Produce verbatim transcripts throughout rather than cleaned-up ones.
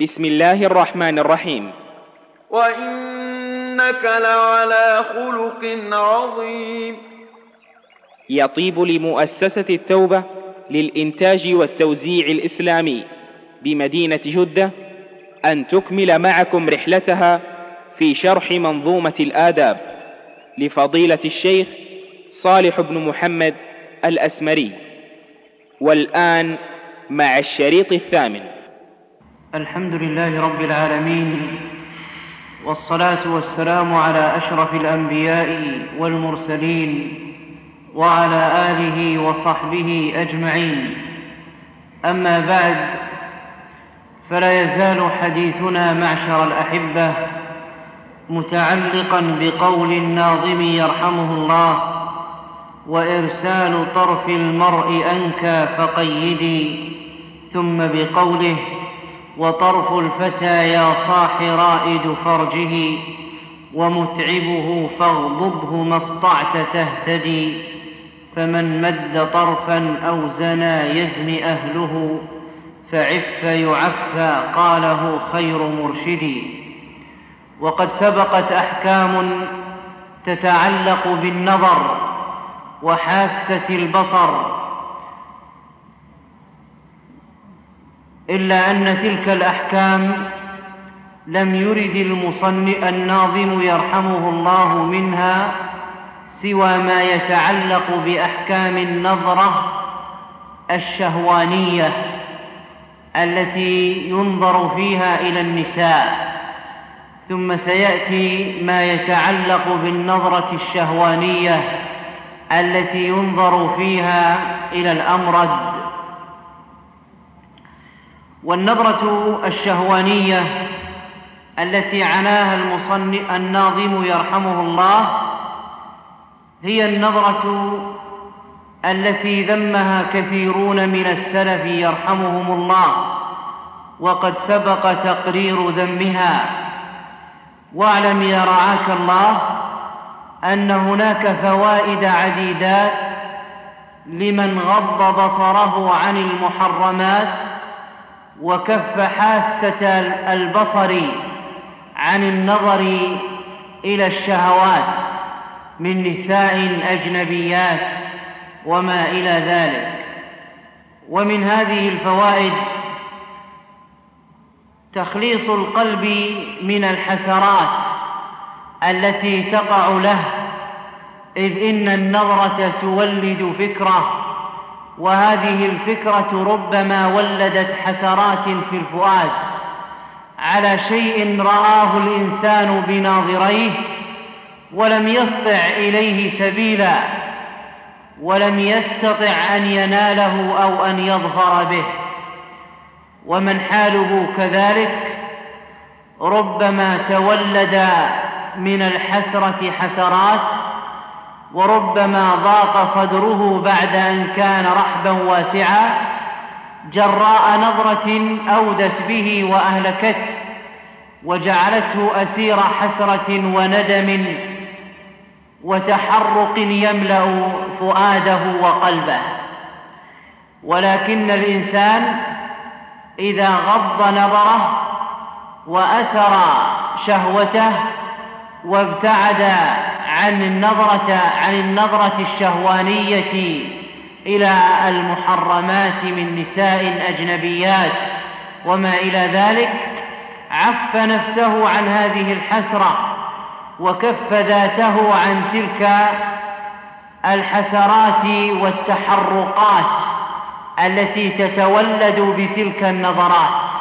بسم الله الرحمن الرحيم. وإنك لعلى خلق عظيم. يطيب لمؤسسة التوبة للإنتاج والتوزيع الإسلامي بمدينة جدة أن تكمل معكم رحلتها في شرح منظومة الآداب لفضيلة الشيخ صالح بن محمد الأسمري. والآن مع الشريط الثامن. الحمد لله رب العالمين، والصلاة والسلام على أشرف الأنبياء والمرسلين وعلى آله وصحبه أجمعين. أما بعد، فلا يزال حديثنا معشر الأحبة متعلقا بقول الناظم يرحمه الله: وإرسال طرف المرء أنكى فقيدي، ثم بقوله: وطرف الفتى يا صاح رائد فرجه، ومتعبه فاغضضه ما استطعت تهتدي، فمن مد طرفا أو زنى يزن أهله، فعف يعفى قاله خير مرشدي. وقد سبقت أحكام تتعلق بالنظر وحاسة البصر، إلا أن تلك الأحكام لم يرد المصنف الناظم يرحمه الله منها سوى ما يتعلق بأحكام النظرة الشهوانية التي ينظر فيها إلى النساء، ثم سيأتي ما يتعلق بالنظرة الشهوانية التي ينظر فيها إلى الأمرد. والنظرة الشهوانية التي عناها المصنف الناظم يرحمه الله هي النظرة التي ذمها كثيرون من السلف يرحمهم الله، وقد سبق تقرير ذمها. واعلم يا رعاك الله أن هناك فوائد عديدات لمن غض بصره عن المحرمات وكف حاسة البصر عن النظر إلى الشهوات من نساء أجنبيات وما إلى ذلك. ومن هذه الفوائد تخليص القلب من الحسرات التي تقع له، إذ إن النظرة تولد فكرة، وهذه الفكرة ربما ولدت حسرات في الفؤاد على شيء رآه الإنسان بناظريه ولم يستطع إليه سبيلا، ولم يستطع أن يناله أو أن يظفر به. ومن حاله كذلك ربما تولد من الحسرة حسرات، وربما ضاق صدره بعد أن كان رحبا واسعا جراء نظرة أودت به وأهلكته وجعلته أسير حسرة وندم وتحرق يملأ فؤاده وقلبه. ولكن الإنسان إذا غض نظره وأسر شهوته وابتعد عن النظرة عن النظرة الشهوانية إلى المحرمات من نساء أجنبيات وما إلى ذلك، عف نفسه عن هذه الحسرة وكف ذاته عن تلك الحسرات والتحرقات التي تتولد بتلك النظرات.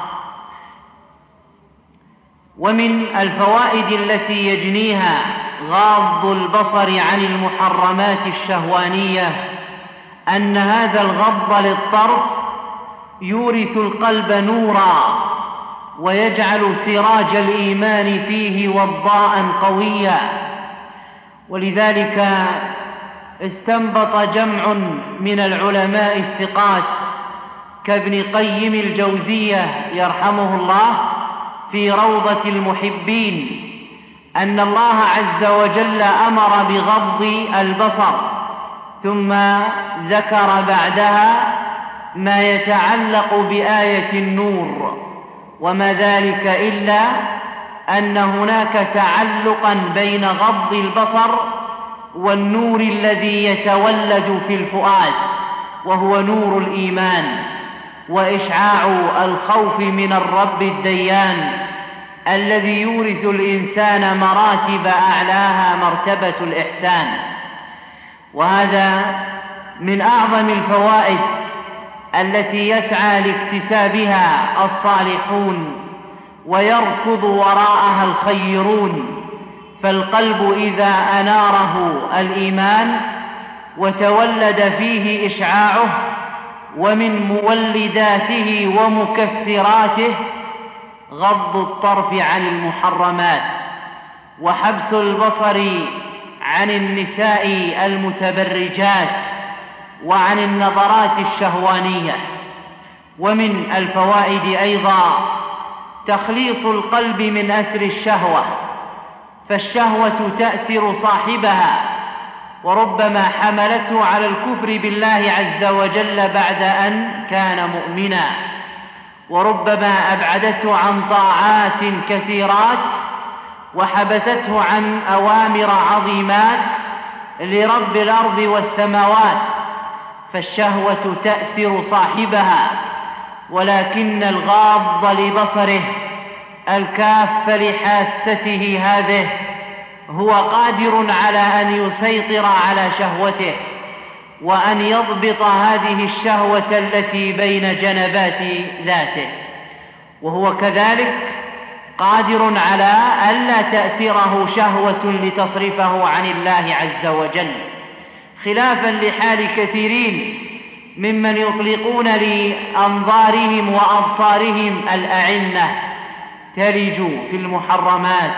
ومن الفوائد التي يجنيها غاض البصر عن المحرمات الشهوانية أن هذا الغض للطرف يورث القلب نورا ويجعل سراج الإيمان فيه وضاء قويا. ولذلك استنبط جمع من العلماء الثقات كابن قيم الجوزية يرحمه الله في روضة المحبين أن الله عز وجل أمر بغض البصر، ثم ذكر بعدها ما يتعلق بآية النور، وما ذلك إلا أن هناك تعلقا بين غض البصر والنور الذي يتولد في الفؤاد، وهو نور الإيمان، وإشعاع الخوف من الرب الديان الذي يورث الإنسان مراتب أعلاها مرتبة الإحسان. وهذا من أعظم الفوائد التي يسعى لاكتسابها الصالحون ويركض وراءها الخيرون. فالقلب إذا أناره الإيمان وتولد فيه إشعاعه، ومن مولداته ومكثراته غض الطرف عن المحرمات، وحبس البصر عن النساء المتبرجات، وعن النظرات الشهوانية. ومن الفوائد أيضا تخليص القلب من أسر الشهوة، فالشهوة تأسر صاحبها، وربما حملته على الكفر بالله عز وجل بعد أن كان مؤمنا، وربما أبعدته عن طاعات كثيرات وحبسته عن أوامر عظيمات لرب الأرض والسماوات. فالشهوة تأسر صاحبها، ولكن الغاض لبصره الكاف لحاسته هذه هو قادر على أن يسيطر على شهوته، وأن يضبط هذه الشهوة التي بين جنبات ذاته، وهو كذلك قادر على ألا تأسره شهوة لتصرفه عن الله عز وجل، خلافا لحال كثيرين ممن يطلقون لأنظارهم وأبصارهم الأعنة تلج في المحرمات،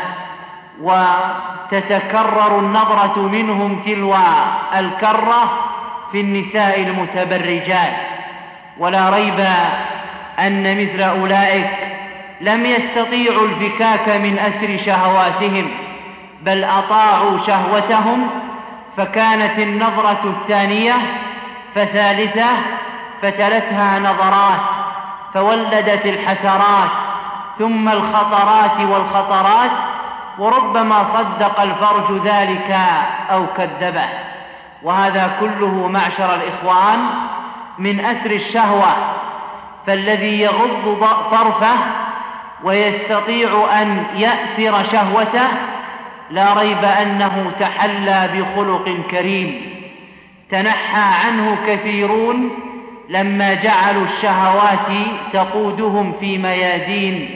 وتتكرر النظرة منهم تلو الكرة في النساء المتبرجات. ولا ريب أن مثل أولئك لم يستطيعوا الفكاك من أسر شهواتهم، بل أطاعوا شهوتهم، فكانت النظرة الثانية فثالثة فتلتها نظرات، فولدت الحسرات ثم الخطرات والخطرات، وربما صدق الفرج ذلك أو كذبه. وهذا كله معشر الإخوان من أسر الشهوة. فالذي يغض طرفه ويستطيع أن يأسر شهوته لا ريب أنه تحلى بخلق كريم تنحى عنه كثيرون لما جعلوا الشهوات تقودهم في ميادين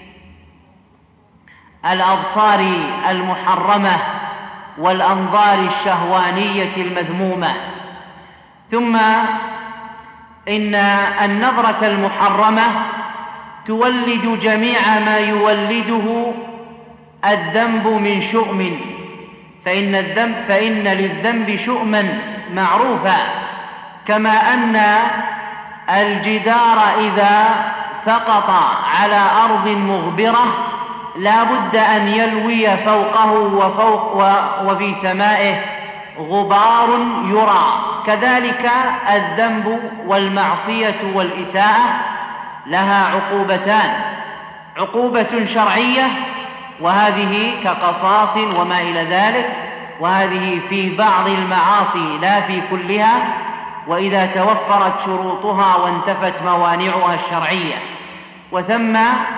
الأبصار المحرمة والأنظار الشهوانية المذمومة. ثم إن النظرة المحرمة تولد جميع ما يولده الذنب من شؤم، فإن, الذنب فإن للذنب شؤما معروفا، كما أن الجدار إذا سقط على أرض مغبرة لا بد أن يلوي فوقه وفوق وفي سمائه غبار يرى، كذلك الذنب والمعصية والإساءة لها عقوبتان: عقوبة شرعية وهذه كقصاص وما إلى ذلك، وهذه في بعض المعاصي لا في كلها، وإذا توفرت شروطها وانتفت موانعها الشرعية. وثم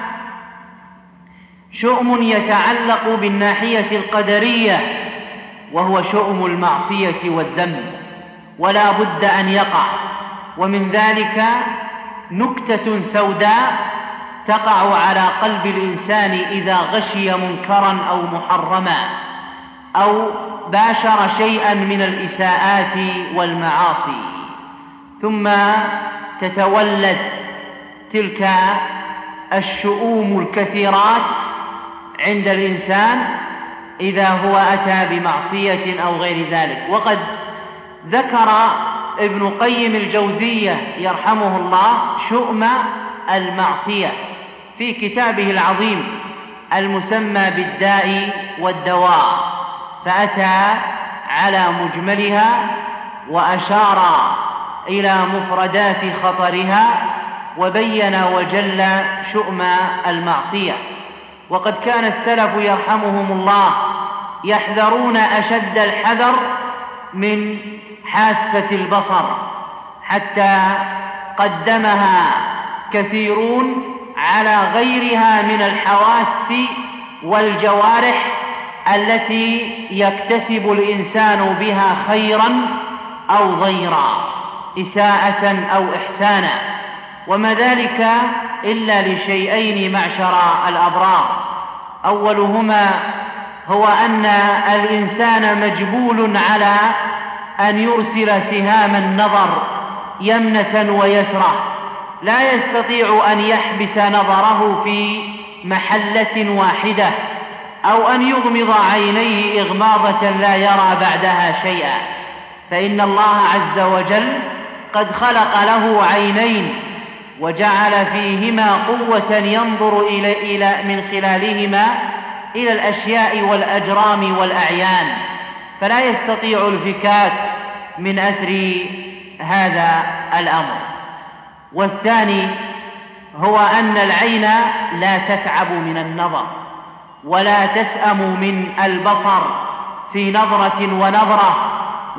شؤم يتعلق بالناحية القدرية وهو شؤم المعصية والذنب، ولا بد أن يقع. ومن ذلك نكتة سوداء تقع على قلب الإنسان إذا غشي منكرا أو محرما أو باشر شيئا من الإساءات والمعاصي، ثم تتولد تلك الشؤوم الكثيرات عند الإنسان إذا هو أتى بمعصية أو غير ذلك. وقد ذكر ابن قيم الجوزية يرحمه الله شؤم المعصية في كتابه العظيم المسمى بالداء والدواء، فأتى على مجملها وأشار إلى مفردات خطرها، وبين وجل شؤم المعصية. وقد كان السلف يرحمهم الله يحذرون أشد الحذر من حاسة البصر، حتى قدمها كثيرون على غيرها من الحواس والجوارح التي يكتسب الإنسان بها خيرا أو ضيرا، إساءة أو إحسانا، وما ذلك إلا لشيئين معشر الأبرار: أولهما هو أن الإنسان مجبول على أن يرسل سهام النظر يمنة ويسرة، لا يستطيع أن يحبس نظره في محلة واحدة، أو أن يغمض عينيه إغماضة لا يرى بعدها شيئا، فإن الله عز وجل قد خلق له عينين وجعل فيهما قوة ينظر إلى إلى من خلالهما إلى الأشياء والأجرام والأعيان، فلا يستطيع الفكاك من أسر هذا الأمر. والثاني هو أن العين لا تتعب من النظر ولا تسأم من البصر في نظرة ونظرة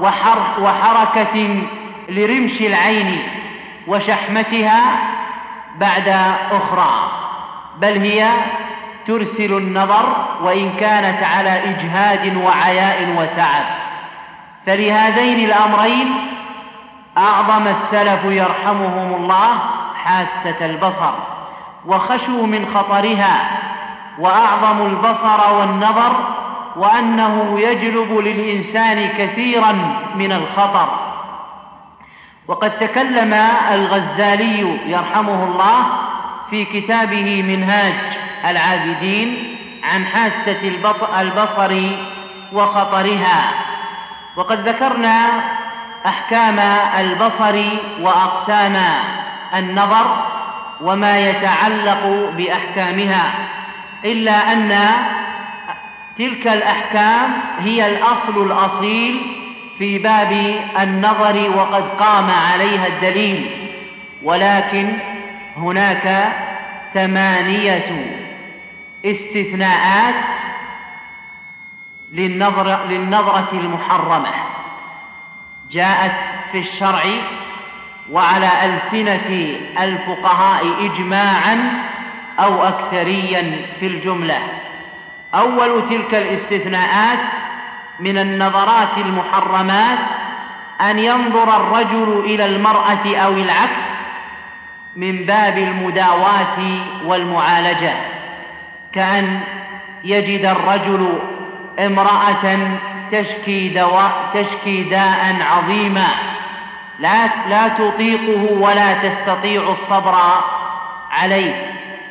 وحركة لرمش العين وشحمتها بعد أخرى، بل هي ترسل النظر وإن كانت على إجهاد وعياء وتعب. فلهذين الأمرين أعظم السلف يرحمهم الله حاسة البصر وخشوا من خطرها، وأعظم البصر والنظر وأنه يجلب للإنسان كثيرا من الخطر. وقد تكلم الغزالي يرحمه الله في كتابه منهاج العابدين عن حاسة البصر وخطرها. وقد ذكرنا أحكام البصر وأقسام النظر وما يتعلق بأحكامها، إلا أن تلك الأحكام هي الأصل الأصيل في باب النظر وقد قام عليها الدليل، ولكن هناك ثمانية استثناءات للنظر للنظرة المحرمة جاءت في الشرع وعلى ألسنة الفقهاء إجماعا أو أكثريا في الجملة. أول تلك الاستثناءات من النظرات المحرمات أن ينظر الرجل إلى المرأة أو العكس من باب المداواة والمعالجة، كأن يجد الرجل امرأة تشكي دواء تشكي داء عظيما لا لا تطيقه ولا تستطيع الصبر عليه،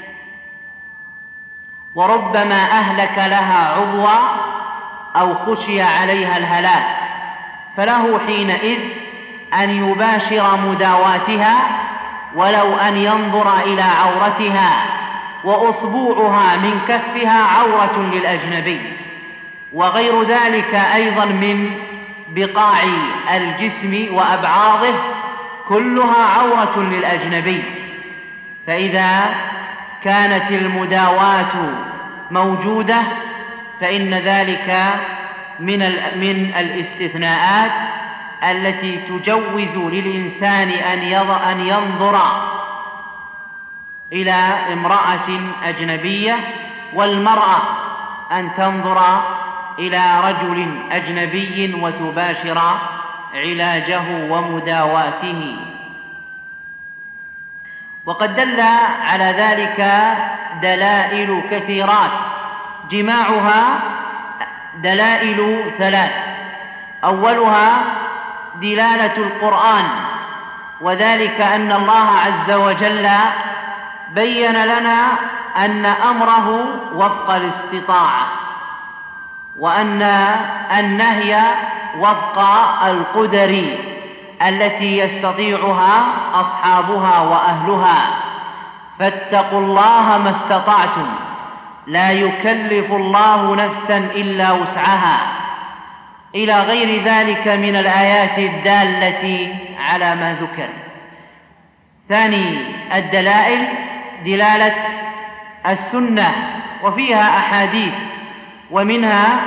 وربما أهلك لها عضوا أو خشي عليها الهلاك، فله حينئذ أن يباشر مداواتها ولو أن ينظر إلى عورتها، وأصبوعها من كفها عورة للأجنبي، وغير ذلك أيضا من بقاع الجسم وأبعاضه كلها عورة للأجنبي. فإذا كانت المداواة موجودة فإن ذلك من من الاستثناءات التي تجوز للإنسان أن ينظر إلى امرأة أجنبية، والمرأة أن تنظر إلى رجل أجنبي وتباشر علاجه ومداواته. وقد دل على ذلك دلائل كثيرات، جماعها دلائل ثلاث: أولها دلالة القرآن، وذلك أن الله عز وجل بين لنا أن أمره وفق الاستطاعة، وأن النهي وفق القدر التي يستطيعها أصحابها وأهلها. فاتقوا الله ما استطعتم، لا يكلف الله نفسا إلا وسعها، إلى غير ذلك من الآيات الدالة على ما ذكر. ثاني الدلائل دلالة السنة، وفيها أحاديث، ومنها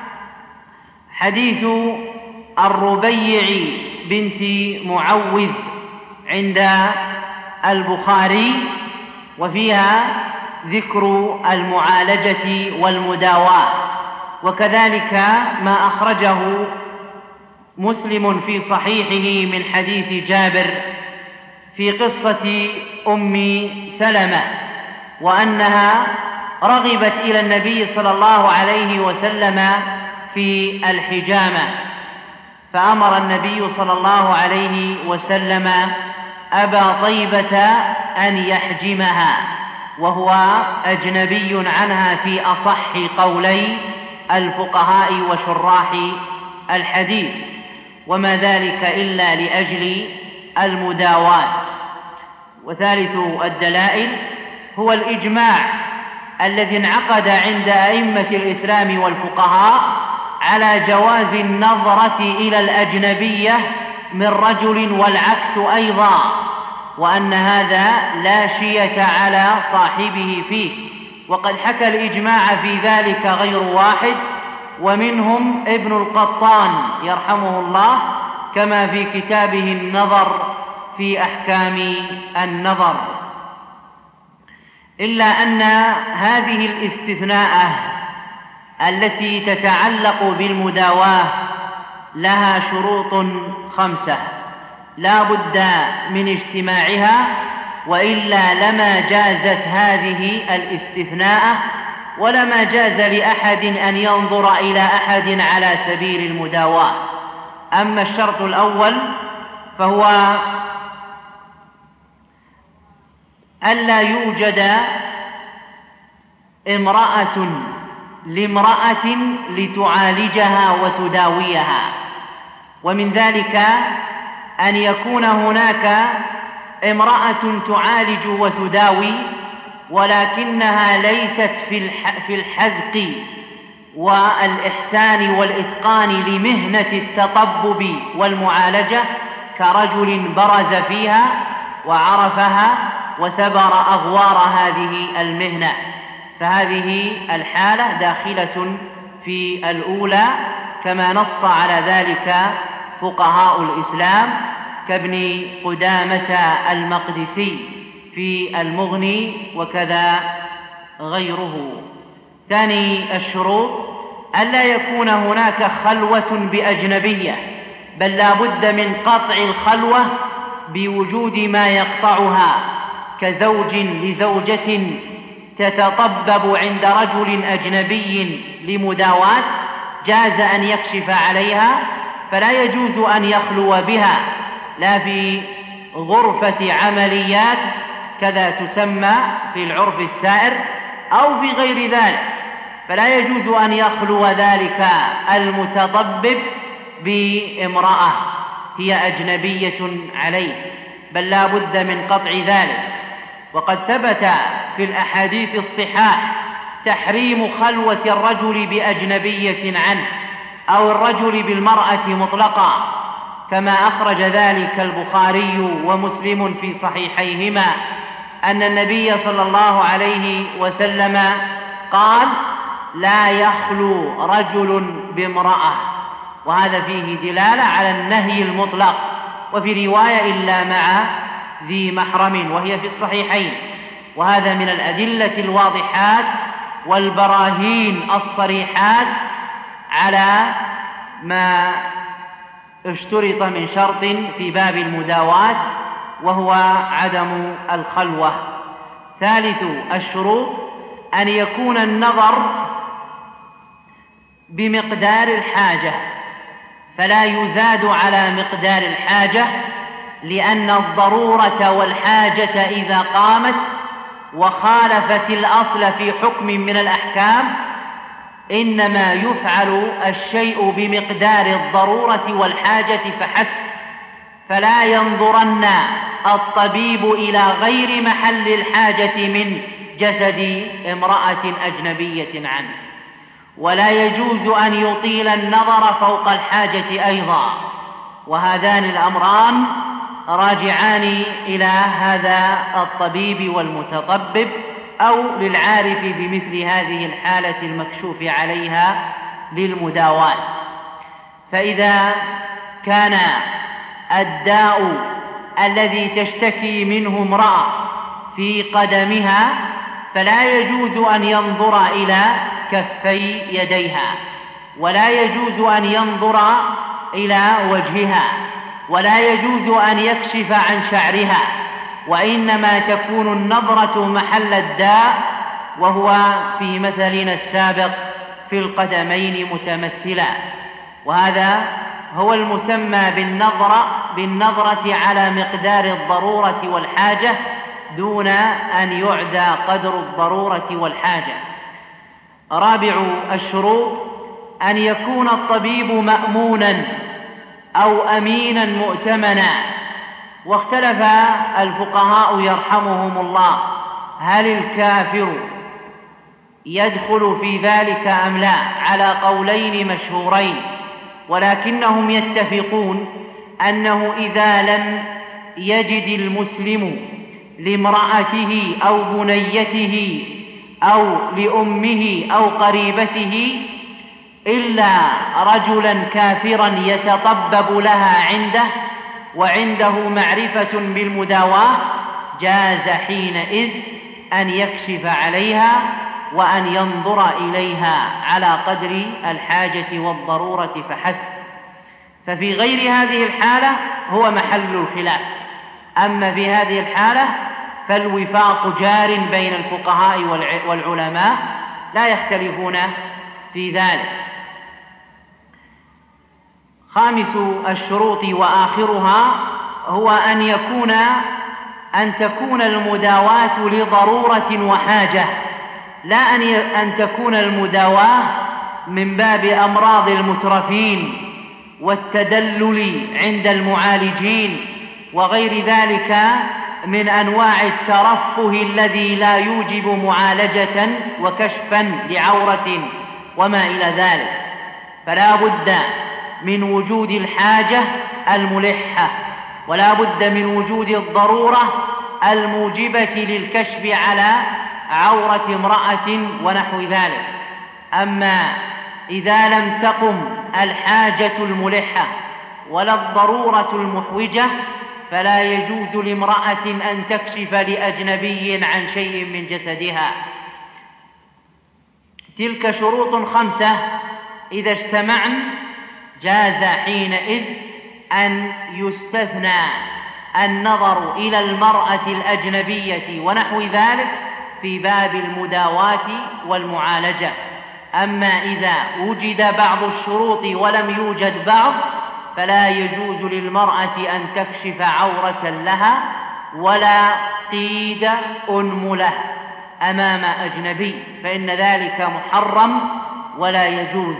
حديث الربيع بنت معوذ عند البخاري، وفيها ذكر المعالجة والمداواة، وكذلك ما أخرجه مسلم في صحيحه من حديث جابر في قصة أم سلمة، وأنها رغبت إلى النبي صلى الله عليه وسلم في الحجامة، فأمر النبي صلى الله عليه وسلم أبا طيبة أن يحجمها، وهو أجنبي عنها في أصح قولي الفقهاء وشراح الحديث، وما ذلك إلا لأجل المداواة. وثالث الدلائل هو الإجماع الذي انعقد عند أئمة الإسلام والفقهاء على جواز النظرة إلى الأجنبية من رجل والعكس أيضا، وأن هذا لا شية على صاحبه فيه، وقد حكى الإجماع في ذلك غير واحد، ومنهم ابن القطان يرحمه الله كما في كتابه النظر في أحكام النظر. إلا أن هذه الاستثناء التي تتعلق بالمداواة لها شروط خمسة لا بد من اجتماعها، وإلا لما جازت هذه الاستثناء، ولما جاز لأحد أن ينظر إلى أحد على سبيل المداواة. أما الشرط الأول فهو ألا يوجد امرأة لامرأة لتعالجها وتداويها، ومن ذلك أن يكون هناك امرأة تعالج وتداوي ولكنها ليست في الحذق والإحسان والإتقان لمهنة التطبب والمعالجة، كرجل برز فيها وعرفها وسبر أغوار هذه المهنة، فهذه الحالة داخلة في الأولى، كما نص على ذلك فقهاء الإسلام كابن قدامة المقدسي في المغني وكذا غيره. ثاني الشروط ألا يكون هناك خلوة بأجنبية، بل لا بد من قطع الخلوة بوجود ما يقطعها، كزوج لزوجة تتطبب عند رجل أجنبي لمداواة، جاز أن يكشف عليها، فلا يجوز أن يخلو بها، لا في غرفة عمليات كذا تسمى في العرف السائر أو في غير ذلك، فلا يجوز أن يخلو ذلك المتطبب بامرأة هي أجنبية عليه، بل لا بد من قطع ذلك. وقد ثبت في الأحاديث الصحاح تحريم خلوة الرجل بأجنبية عنه أو الرجل بالمرأة مطلقا، كما أخرج ذلك البخاري ومسلم في صحيحيهما أن النبي صلى الله عليه وسلم قال: لا يخلو رجل بامرأة، وهذا فيه دلالة على النهي المطلق. وفي رواية: إلا مع ذي محرم، وهي في الصحيحين. وهذا من الأدلة الواضحات والبراهين الصريحات على ما اشترط من شرط في باب المداواة، وهو عدم الخلوة. ثالث الشروط أن يكون النظر بمقدار الحاجة، فلا يزاد على مقدار الحاجة، لأن الضرورة والحاجة إذا قامت وخالفت الأصل في حكم من الأحكام إنما يفعل الشيء بمقدار الضرورة والحاجة فحسب، فلا ينظرن الطبيب إلى غير محل الحاجة من جسد امرأة أجنبية عنه، ولا يجوز أن يطيل النظر فوق الحاجة أيضا. وهذان الأمران راجعان إلى هذا الطبيب والمتطبب أو للعارف بمثل هذه الحالة المكشوف عليها للمداواة. فإذا كان الداء الذي تشتكي منه امرأة في قدمها فلا يجوز أن ينظر إلى كفي يديها، ولا يجوز أن ينظر إلى وجهها، ولا يجوز أن يكشف عن شعرها، وإنما تكون النظرة محل الداء، وهو في مثلنا السابق في القدمين متمثلا. وهذا هو المسمى بالنظرة بالنظرة على مقدار الضرورة والحاجة دون أن يعدى قدر الضرورة والحاجة. رابع الشروط أن يكون الطبيب مأمونا أو أمينا مؤتمنا. واختلف الفقهاء يرحمهم الله هل الكافر يدخل في ذلك أم لا، على قولين مشهورين، ولكنهم يتفقون أنه إذا لم يجد المسلم لامرأته أو بنيته أو لأمه أو قريبته إلا رجلا كافرا يتطبب لها عنده وعنده معرفة بالمداواة، جاز حينئذ أن يكشف عليها وأن ينظر إليها على قدر الحاجة والضرورة فحسب. ففي غير هذه الحالة هو محل الخلاف. أما في هذه الحالة فالوفاق جار بين الفقهاء والعلماء لا يختلفون في ذلك. خامس الشروط وآخرها هو أن يكون أن تكون المداواة لضرورة وحاجة، لا أن أن تكون المداواة من باب أمراض المترفين والتدلل عند المعالجين وغير ذلك من أنواع الترفه الذي لا يوجب معالجة وكشفا لعورة وما إلى ذلك. فلا بد من وجود الحاجة الملحة، ولا بد من وجود الضرورة الموجبة للكشف على عورة امرأة ونحو ذلك. أما إذا لم تقم الحاجة الملحة ولا الضرورة المحوجة فلا يجوز لامرأة أن تكشف لأجنبي عن شيء من جسدها. تلك شروط خمسة إذا اجتمعن جاز حينئذ أن يستثنى النظر إلى المرأة الأجنبية ونحو ذلك في باب المداواة والمعالجة. أما إذا وجد بعض الشروط ولم يوجد بعض فلا يجوز للمرأة أن تكشف عورة لها ولا قيد أنملة أمام أجنبي، فإن ذلك محرم ولا يجوز.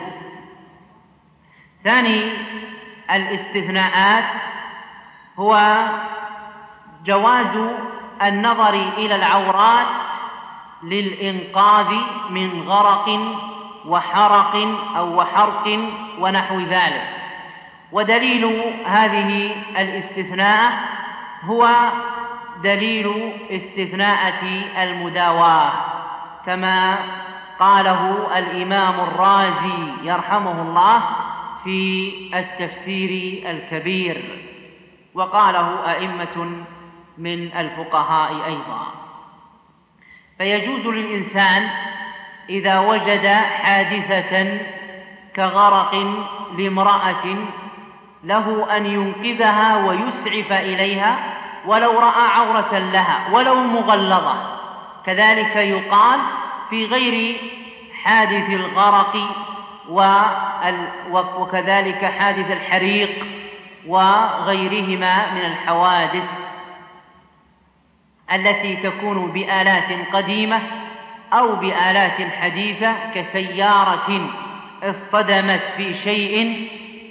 ثاني الاستثناءات هو جواز النظر إلى العورات للإنقاذ من غرق وحرق أو وحرق ونحو ذلك. ودليل هذه الاستثناء هو دليل استثناءة المداواة كما قاله الإمام الرازي يرحمه الله في التفسير الكبير، وقاله أئمة من الفقهاء أيضا. فيجوز للإنسان إذا وجد حادثة كغرق لامرأة له أن ينقذها ويسعف إليها ولو رأى عورة لها ولو مغلظة. كذلك يقال في غير حادث الغرق وكذلك حادث الحريق وغيرهما من الحوادث التي تكون بآلات قديمة أو بآلات حديثة كسيارة اصطدمت في شيء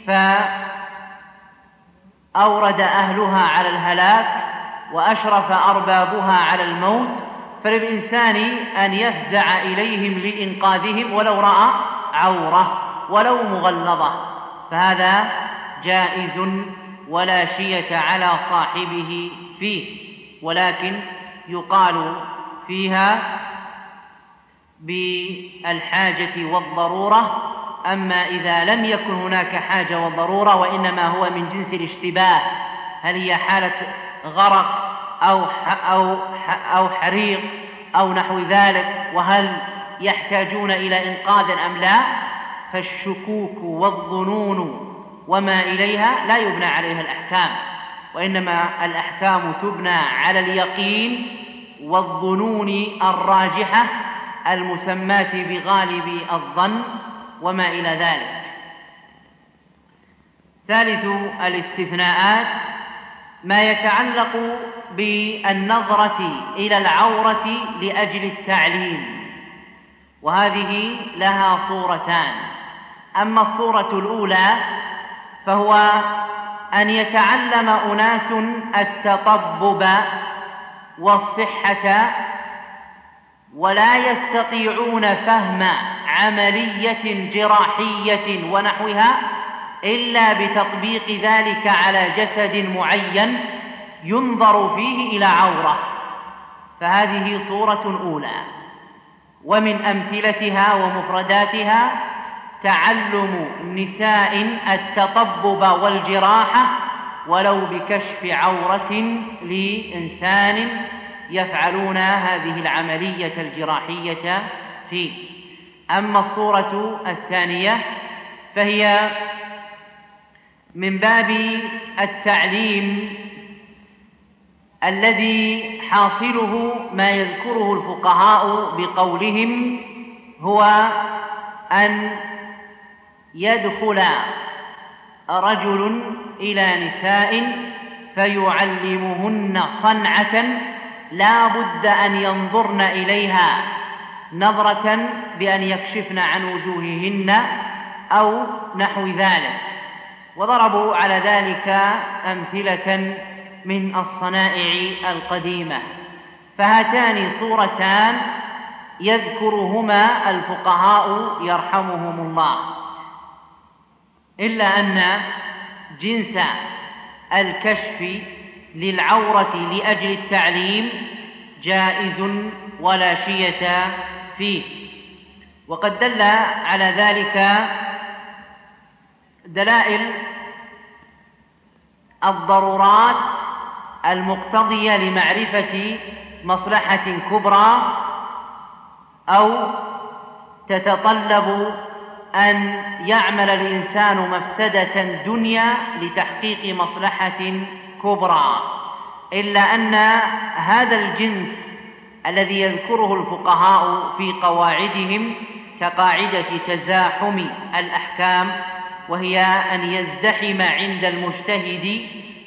فأورد أهلها على الهلاك وأشرف أربابها على الموت، فللإنسان أن يفزع إليهم لإنقاذهم ولو رأى عورة ولو مغلظة، فهذا جائز ولا شية على صاحبه فيه، ولكن يقال فيها بالحاجة والضرورة. أما إذا لم يكن هناك حاجة وضرورة وإنما هو من جنس الاشتباه، هل هي حالة غرق أو أو أو حريق أو نحو ذلك، وهل يحتاجون إلى إنقاذ أم لا، فالشكوك والظنون وما إليها لا يبنى عليها الأحكام، وإنما الأحكام تبنى على اليقين والظنون الراجحة المسماة بغالب الظن وما إلى ذلك. ثالث الاستثناءات ما يتعلق بالنظرة إلى العورة لأجل التعليم، وهذه لها صورتان. أما الصورة الأولى فهو أن يتعلم أناس التطبب والصحة ولا يستطيعون فهم عملية جراحية ونحوها إلا بتطبيق ذلك على جسد معين ينظر فيه إلى عورة، فهذه صورة أولى. ومن أمثلتها ومفرداتها تعلم نساء التطبب والجراحة ولو بكشف عورة لإنسان يفعلون هذه العملية الجراحية فيه. أما الصورة الثانية فهي من باب التعليم الذي حاصله ما يذكره الفقهاء بقولهم هو أن يدخل رجل إلى نساء فيعلمهن صنعة لا بد أن ينظرن إليها نظرة بأن يكشفن عن وجوههن أو نحو ذلك، وضربوا على ذلك أمثلة من الصنائع القديمة. فهاتان صورتان يذكرهما الفقهاء يرحمهم الله، إلا أن جنس الكشف للعورة لأجل التعليم جائز ولا شية فيه. وقد دل على ذلك دلائل الضرورات المقتضية لمعرفة مصلحة كبرى أو تتطلب أن يعمل الإنسان مفسدة دنيا لتحقيق مصلحة كبرى، إلا أن هذا الجنس الذي يذكره الفقهاء في قواعدهم كقاعدة تزاحم الأحكام، وهي أن يزدحم عند المجتهد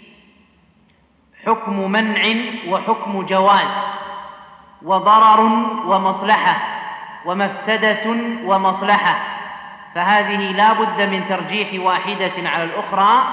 حكم منع وحكم جواز وضرر ومصلحة ومفسدة ومصلحة، فهذه لا بد من ترجيح واحدة على الأخرى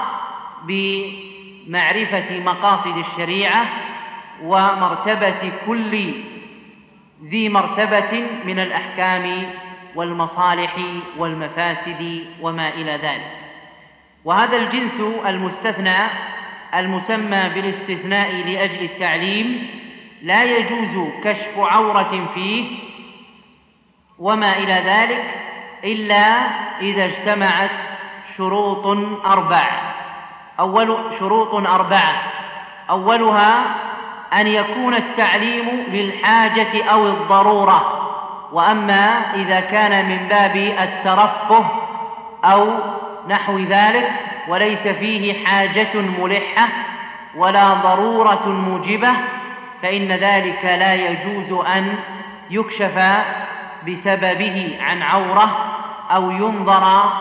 بمعرفة مقاصد الشريعة ومرتبة كل ذي مرتبة من الأحكام والمصالح والمفاسد وما إلى ذلك. وهذا الجنس المستثنى المسمى بالاستثناء لأجل التعليم لا يجوز كشف عورة فيه وما إلى ذلك إلا إذا اجتمعت شروط أربع أول شروط أربعة أولها أن يكون التعليم للحاجة أو الضرورة، وأما إذا كان من باب الترفه أو نحو ذلك وليس فيه حاجة ملحة ولا ضرورة موجبة فإن ذلك لا يجوز أن يكشف بسببه عن عورة أو ينظر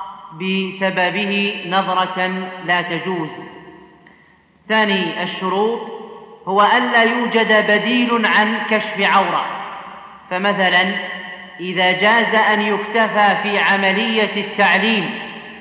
بسببه نظرة لا تجوز. ثاني الشروط هو ألا يوجد بديل عن كشف عورة، فمثلا إذا جاز أن يكتفى في عملية التعليم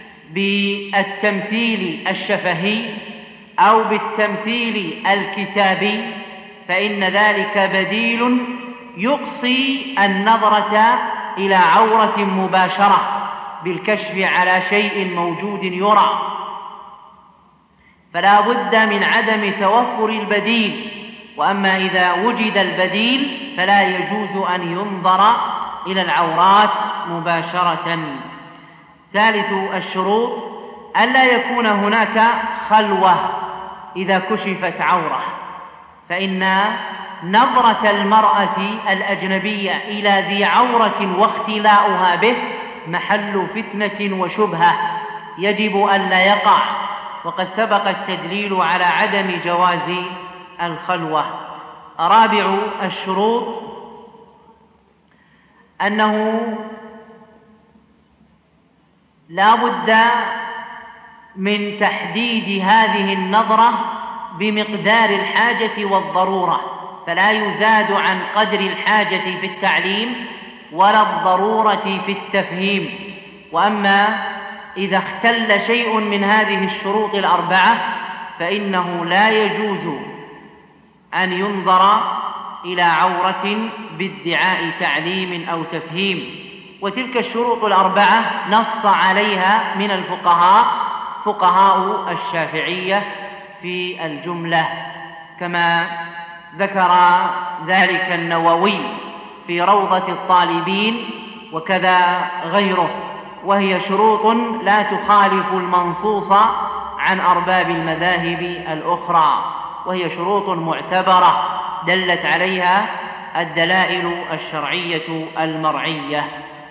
بالتمثيل الشفهي أو بالتمثيل الكتابي فإن ذلك بديل يقصي النظرة إلى عورة مباشرة بالكشف على شيء موجود يرى. فلا بد من عدم توفر البديل. وأما إذا وجد البديل فلا يجوز أن ينظر إلى العورات مباشرة. ثالث الشروط ألا يكون هناك خلوة إذا كشفت عورة، فإن نظرة المرأة الأجنبية إلى ذي عورة واختلاؤها به محل فتنة وشبهة يجب ألا يقع، وقد سبق التدليل على عدم جواز الخلوة. رابع الشروط أنه لا بد من تحديد هذه النظرة بمقدار الحاجة والضرورة، فلا يزاد عن قدر الحاجة في التعليم ولا الضرورة في التفهيم. وأما إذا اختل شيء من هذه الشروط الأربعة فإنه لا يجوز أن ينظر إلى عورة بادعاء تعليم أو تفهيم. وتلك الشروط الأربعة نص عليها من الفقهاء فقهاء الشافعية في الجملة، كما ذكر ذلك النووي في روضة الطالبين وكذا غيره، وهي شروط لا تخالف المنصوص عن أرباب المذاهب الأخرى، وهي شروط معتبرة دلت عليها الدلائل الشرعية المرعية.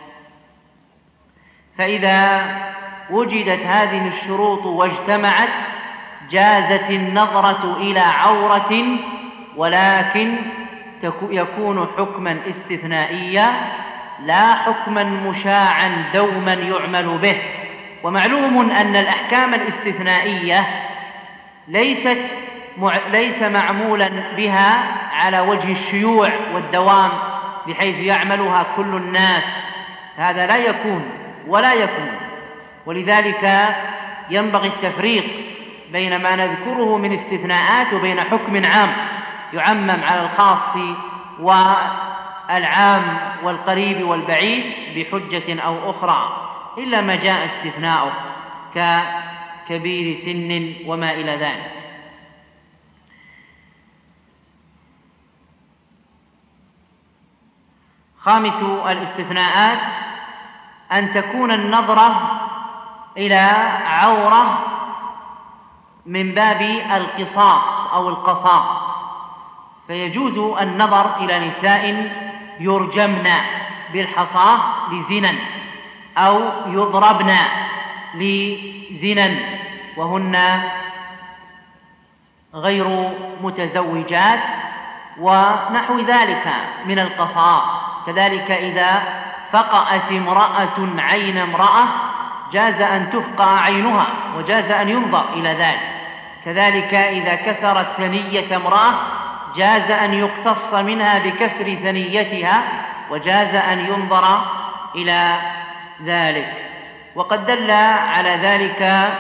فإذا وجدت هذه الشروط واجتمعت جازت النظرة إلى عورة، ولكن يكون حكما استثنائيا لا حكما مشاعا دوما يعمل به. ومعلوم أن الأحكام الاستثنائية ليست ليس معمولا بها على وجه الشيوع والدوام بحيث يعملها كل الناس، هذا لا يكون ولا يكون. ولذلك ينبغي التفريق بين ما نذكره من استثناءات وبين حكم عام يعمم على الخاص والعام والقريب والبعيد بحجة أو أخرى، إلا ما جاء استثناؤه ككبير سن وما إلى ذلك. خامس الاستثناءات أن تكون النظرة إلى عورة من باب القصاص أو القصاص، فيجوز النظر إلى نساء يرجمن بالحصاة لزنا أو يضربن لزنا وهن غير متزوجات ونحو ذلك من القصاص. كذلك إذا فقأت امرأة عين امرأة جاز أن تفقأ عينها وجاز أن ينظر إلى ذلك. كذلك إذا كسرت ثنية امرأة جاز أن يقتص منها بكسر ثنيتها وجاز أن ينظر إلى ذلك. وقد دل على ذلك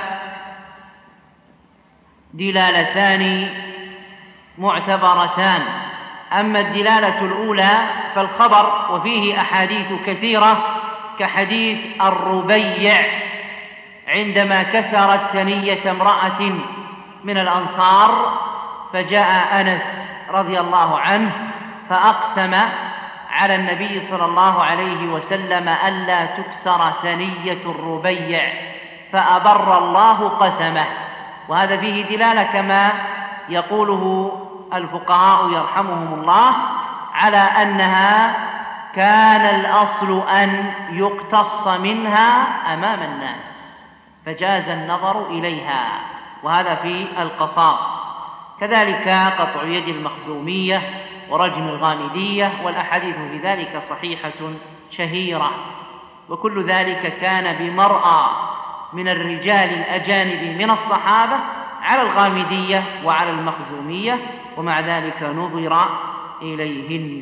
دلالتان معتبرتان. أما الدلالة الأولى فالخبر وفيه أحاديث كثيرة كحديث الربيع عندما كسرت ثنية امرأة من الأنصار، فجاء أنس رضي الله عنه فأقسم على النبي صلى الله عليه وسلم ألا تكسر ثنية الربيع فأبر الله قسمه. وهذا فيه دلالة كما يقوله الفقهاء يرحمهم الله على أنها كان الأصل أن يقتص منها أمام الناس فجاز النظر إليها، وهذا في القصاص. كذلك قطع يد المخزومية ورجم الغامدية، والأحاديث في ذلك صحيحة شهيرة. وكل ذلك كان بمرأى من الرجال الأجانب من الصحابة على الغامدية وعلى المخزومية، ومع ذلك نظر إليهن.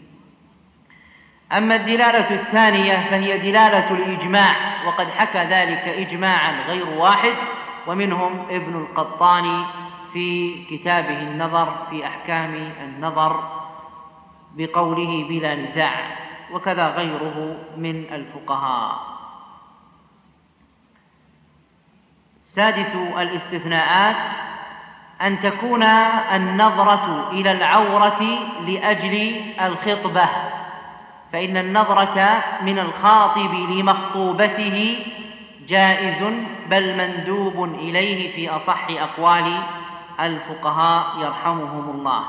أما الدلالة الثانية فهي دلالة الإجماع، وقد حكى ذلك إجماعا غير واحد، ومنهم ابن القطان في كتابه النظر في أحكام النظر بقوله بلا نزاع، وكذا غيره من الفقهاء. سادس الاستثناءات أن تكون النظرة إلى العورة لأجل الخطبة، فإن النظرة من الخاطب لمخطوبته جائز بل مندوب إليه في أصح أقوال الفقهاء يرحمهم الله.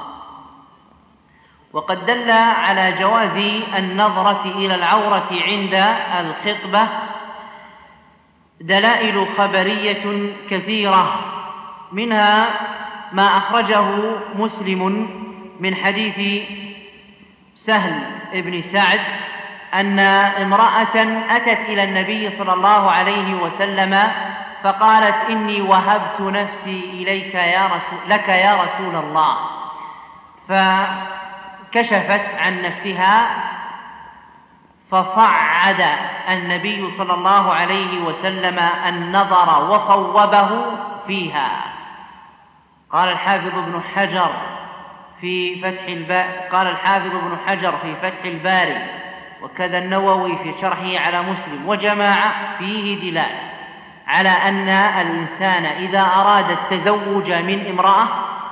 وقد دل على جواز النظرة إلى العورة عند الخطبة دلائل خبرية كثيرة، منها ما أخرجه مسلم من حديث سهل بن سعد أن امرأة أتت إلى النبي صلى الله عليه وسلم فقالت: إني وهبت نفسي إليك يا رسول لك يا رسول الله، فكشفت عن نفسها فصعد النبي صلى الله عليه وسلم النظر وصوبه فيها. قال الحافظ ابن حجر في فتح الباري قال الحافظ ابن حجر في فتح الباري وكذا النووي في شرحه على مسلم وجماعة فيه دلالة على أن الإنسان إذا أراد التزوج من امرأة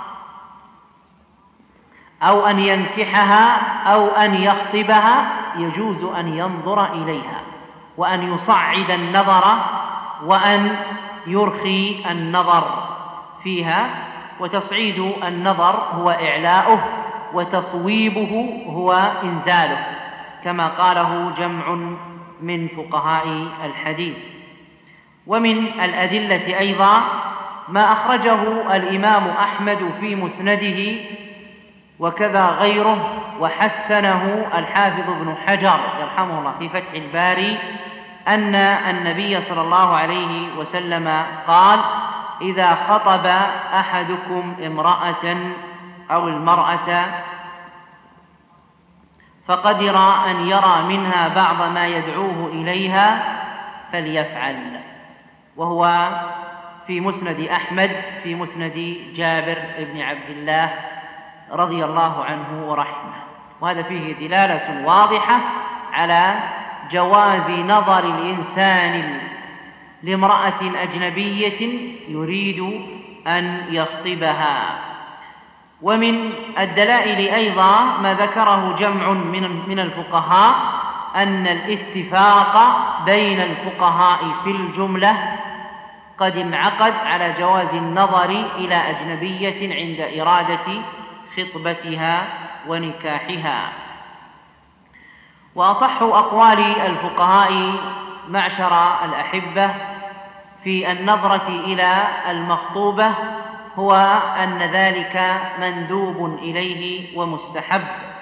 أو أن ينكحها أو أن يخطبها يجوز أن ينظر إليها وأن يصعد النظر وأن يرخي النظر فيها. وتصعيد النظر هو إعلاؤه وتصويبه هو إنزاله، كما قاله جمع من فقهاء الحديث. ومن الأدلة أيضا ما أخرجه الإمام أحمد في مسنده وكذا غيره وحسنه الحافظ ابن حجر يرحمه الله في فتح الباري أن النبي صلى الله عليه وسلم قال: إذا خطب أحدكم امرأة أو المرأة فقدر أن يرى منها بعض ما يدعوه إليها فليفعل. وهو في مسند أحمد في مسند جابر بن عبد الله رضي الله عنه ورحمه. وهذا فيه دلالة واضحة على جواز نظر الإنسان لامرأة أجنبية يريد أن يخطبها. ومن الدلائل أيضا ما ذكره جمع من الفقهاء أن الاتفاق بين الفقهاء في الجملة قد انعقد على جواز النظر إلى أجنبية عند إرادة خطبتها ونكاحها. وأصح أقوال الفقهاء معشر الأحبة في النظرة إلى المخطوبة هو أن ذلك مندوب إليه ومستحب،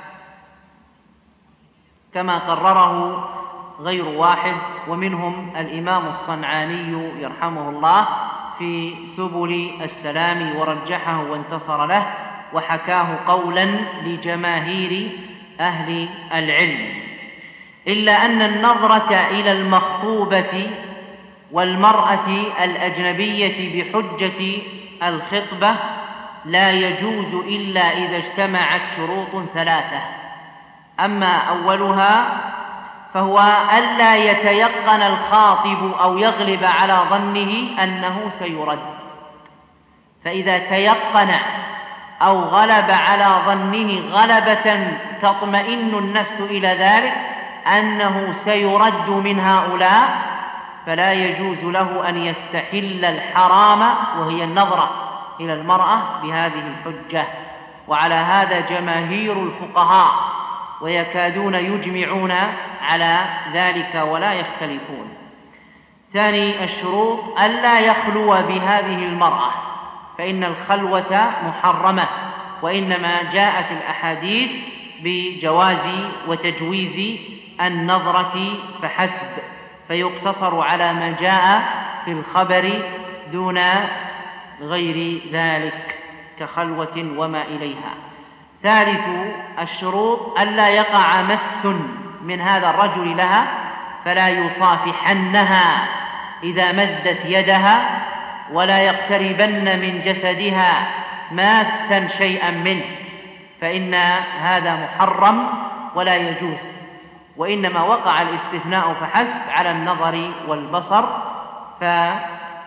كما قرره غير واحد، ومنهم الإمام الصنعاني يرحمه الله في سبل السلام ورجحه وانتصر له وحكاه قولا لجماهير أهل العلم. إلا أن النظرة إلى المخطوبة والمرأة الأجنبية بحجة الخطبة لا يجوز إلا إذا اجتمعت شروط ثلاثة. أما أولها فهو ألا يتيقن الخاطب أو يغلب على ظنه أنه سيرد، فإذا تيقن أو غلب على ظنه غلبة تطمئن النفس إلى ذلك أنه سيرد من هؤلاء فلا يجوز له أن يستحل الحرام وهي النظرة إلى المرأة بهذه الحجة. وعلى هذا جماهير الفقهاء ويكادون يجمعون على ذلك ولا يختلفون. ثاني الشروط ألا يخلو بهذه المرأة، فإن الخلوة محرمة، وإنما جاءت الأحاديث بجواز وتجويز النظرة فحسب، فيقتصر على ما جاء في الخبر دون غير ذلك كخلوة وما إليها. ثالث الشروط ألا يقع مس من هذا الرجل لها، فلا يصافحنها إذا مدت يدها، ولا يقتربن من جسدها ماسا شيئا منه، فإن هذا محرم ولا يجوز، وإنما وقع الاستثناء فحسب على النظر والبصر،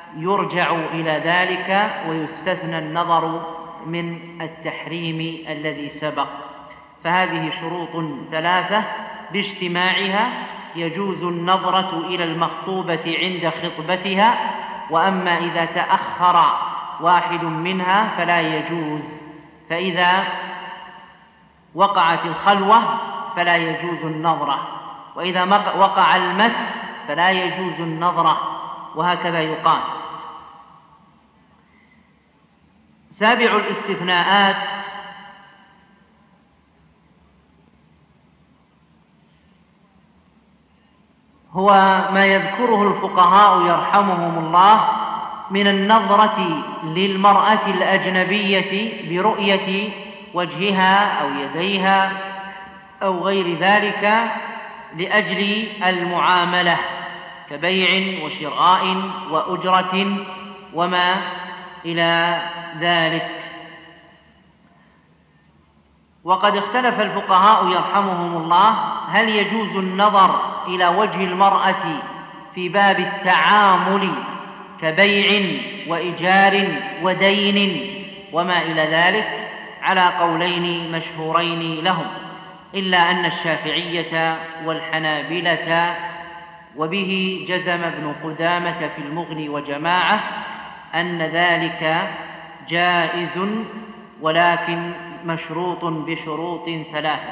يرجع إلى ذلك ويستثنى النظر من التحريم الذي سبق. فهذه شروط ثلاثة باجتماعها يجوز النظرة إلى المخطوبة عند خطبتها، وأما إذا تأخر واحد منها فلا يجوز. فإذا وقعت الخلوة فلا يجوز النظرة، وإذا وقع المس فلا يجوز النظرة، وهكذا يقاس. سابع الاستثناءات هو ما يذكره الفقهاء يرحمهم الله من النظرة للمرأة الأجنبية برؤية وجهها أو يديها أو غير ذلك لأجل المعاملة كبيع وشراء وأجرة وما إلى ذلك. وقد اختلف الفقهاء يرحمهم الله هل يجوز النظر إلى وجه المرأة في باب التعامل كبيع وإيجار ودين وما إلى ذلك على قولين مشهورين لهم، إلا أن الشافعية والحنابلة وبه جزم ابن قدامة في المغني وجماعة أن ذلك جائز، ولكن مشروط بشروط ثلاثة.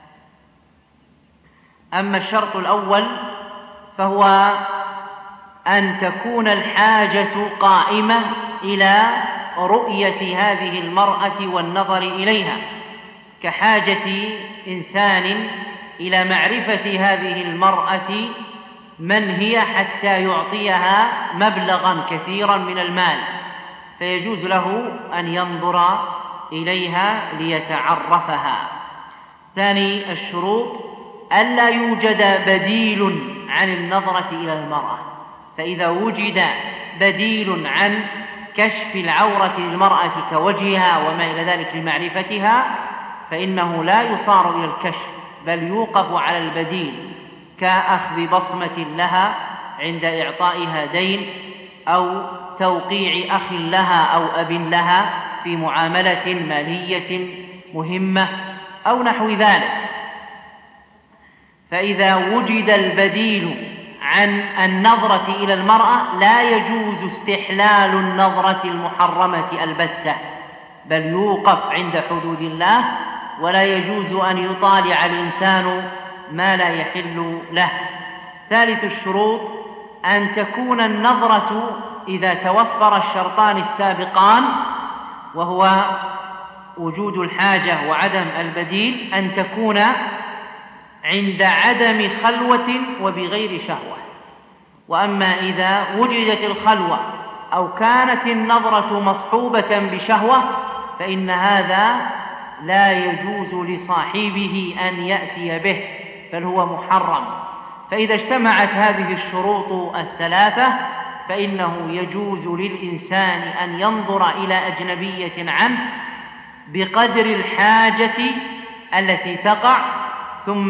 أما الشرط الأول فهو أن تكون الحاجة قائمة إلى رؤية هذه المرأة والنظر إليها، كحاجة إنسان إلى معرفة هذه المرأة من هي حتى يعطيها مبلغا كثيرا من المال، فيجوز له أن ينظر إليها ليتعرفها. ثاني الشروط ألا يوجد بديل عن النظرة إلى المرأة، فإذا وجد بديل عن كشف العورة للمرأة كوجهها وما إلى ذلك لمعرفتها فإنه لا يصار إلى الكشف، بل يوقف على البديل كأخذ بصمة لها عند إعطائها دين، أو توقيع أخ لها أو أب لها في معاملة مالية مهمة أو نحو ذلك. فإذا وجد البديل عن النظرة إلى المرأة لا يجوز استحلال النظرة المحرمة البتة، بل يوقف عند حدود الله، ولا يجوز أن يطالع الإنسان ما لا يحل له. ثالث الشروط أن تكون النظرة إذا توفر الشرطان السابقان، وهو وجود الحاجة وعدم البديل، أن تكون عند عدم خلوة وبغير شهوة. وأما إذا وجدت الخلوة أو كانت النظرة مصحوبة بشهوة فإن هذا لا يجوز لصاحبه أن يأتي به، بل هو محرم. فإذا اجتمعت هذه الشروط الثلاثة فإنه يجوز للإنسان أن ينظر إلى أجنبية عنه بقدر الحاجة التي تقع، ثم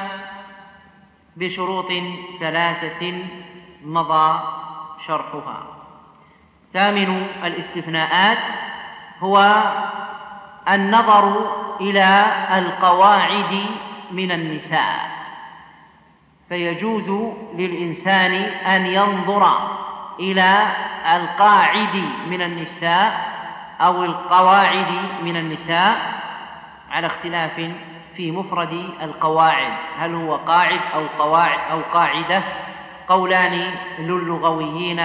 بشروط ثلاثة مضى شرحها. ثامن الاستثناءات هو النظر إلى القواعد من النساء، فيجوز للإنسان أن ينظر إلى القاعد من النساء أو القواعد من النساء على اختلاف في مفرد القواعد، هل هو قاعد أو قواعد أو قاعدة؟ قولان للغويين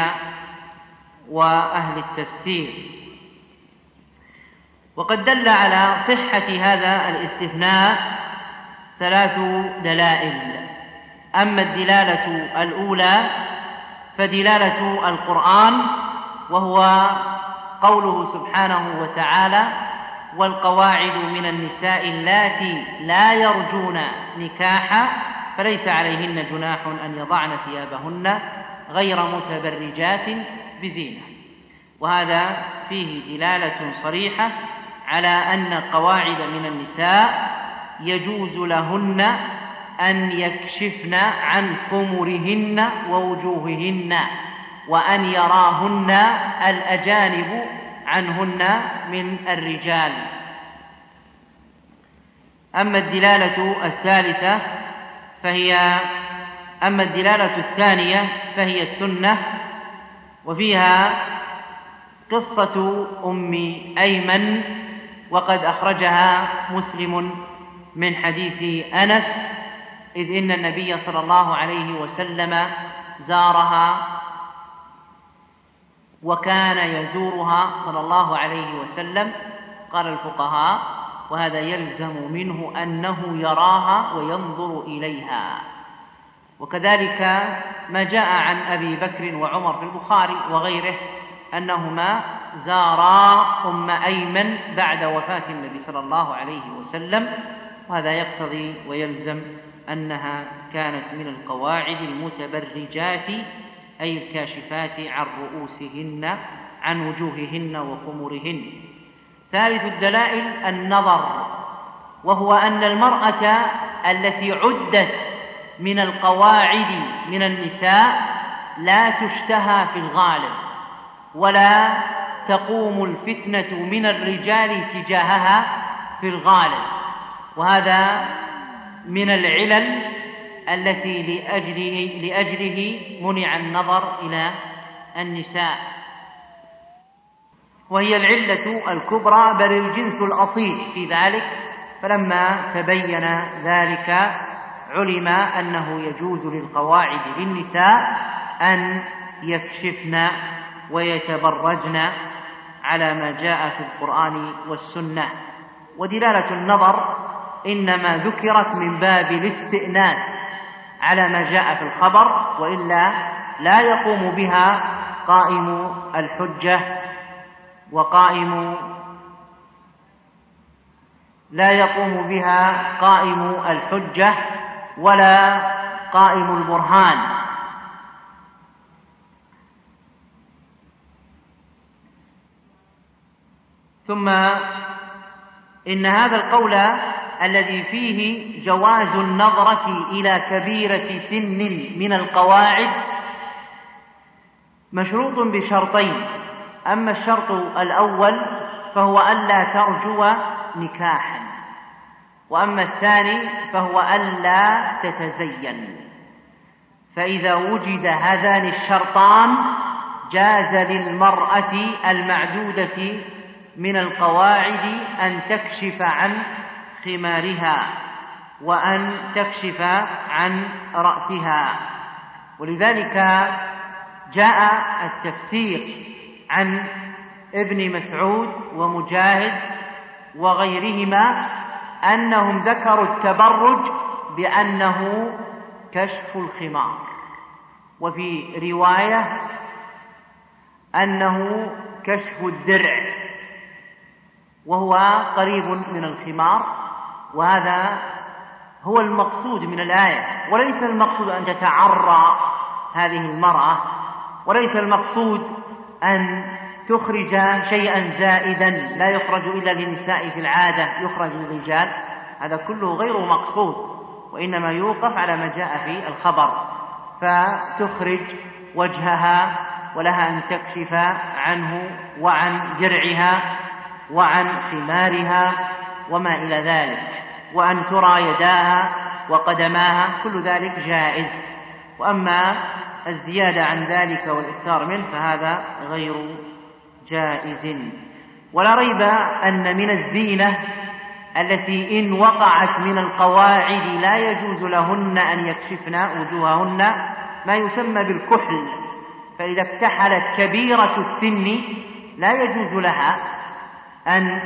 وأهل التفسير. وقد دل على صحة هذا الاستثناء ثلاث دلائل. أما الدلالة الأولى فدلالة القرآن، وهو قوله سبحانه وتعالى: والقواعد من النساء اللاتي لا يرجون نكاحا فليس عليهن جناح أن يضعن ثيابهن غير متبرجات بزينة. وهذا فيه دلالة صريحة على أن القواعد من النساء يجوز لهن أن يكشفن عن خمرهن ووجوههن، وأن يراهن الأجانب عنهن من الرجال. أما الدلالة الثالثة فهي أما الدلالة الثانية فهي السنة، وفيها قصة أم أيمن، وقد أخرجها مسلم من حديث أنس، إذ إن النبي صلى الله عليه وسلم زارها وكان يزورها صلى الله عليه وسلم. قال الفقهاء: وهذا يلزم منه أنه يراها وينظر إليها. وكذلك ما جاء عن أبي بكر وعمر في البخاري وغيره أنهما زارا أم أيمن بعد وفاة النبي صلى الله عليه وسلم، وهذا يقتضي ويلزم أنها كانت من القواعد المتبرجات، أي الكاشفات عن رؤوسهن عن وجوههن وخمرهن. ثالث الدلائل النظر، وهو أن المرأة التي عدت من القواعد من النساء لا تشتهى في الغالب، ولا تقوم الفتنة من الرجال تجاهها في الغالب، وهذا من العلل التي لأجله, لأجله منع النظر إلى النساء، وهي العلة الكبرى بل الجنس الأصيل في ذلك. فلما تبين ذلك علم أنه يجوز للقواعد للنساء أن يكشفن ويتبرجن على ما جاء في القرآن والسنة. ودلالة النظر إنما ذكرت من باب الاستئناس على ما جاء في الخبر، وإلا لا يقوم بها قائم الحجة وقائم لا يقوم بها قائم الحجة ولا قائم البرهان. ثم إن هذا القول الذي فيه جواز النظرة إلى كبيرة سن من القواعد مشروط بشرطين: أما الشرط الأول فهو ألا ترجو نكاحا، وأما الثاني فهو ألا تتزين. فإذا وجد هذان الشرطان جاز للمرأة المعدودة من القواعد أن تكشف عن خمارها وأن تكشف عن رأسها. ولذلك جاء التفسير عن ابن مسعود ومجاهد وغيرهما أنهم ذكروا التبرج بأنه كشف الخمار، وفي رواية أنه كشف الدرع، وهو قريب من الخمار. وهذا هو المقصود من الآية، وليس المقصود أن تتعرى هذه المرأة، وليس المقصود أن تخرج شيئا زائدا لا يخرج إلا للنساء في العادة يخرج للرجال، هذا كله غير مقصود، وإنما يوقف على ما جاء في الخبر. فتخرج وجهها ولها أن تكشف عنه وعن درعها وعن خمارها وما إلى ذلك، وأن ترى يداها وقدماها، كل ذلك جائز. وأما الزيادة عن ذلك والإكثار منه فهذا غير جائز. ولا ريب أن من الزينة التي إن وقعت من القواعد لا يجوز لهن أن يكشفن وجوههن ما يسمى بالكحل، فإذا اكتحلت كبيرة السن لا يجوز لها أن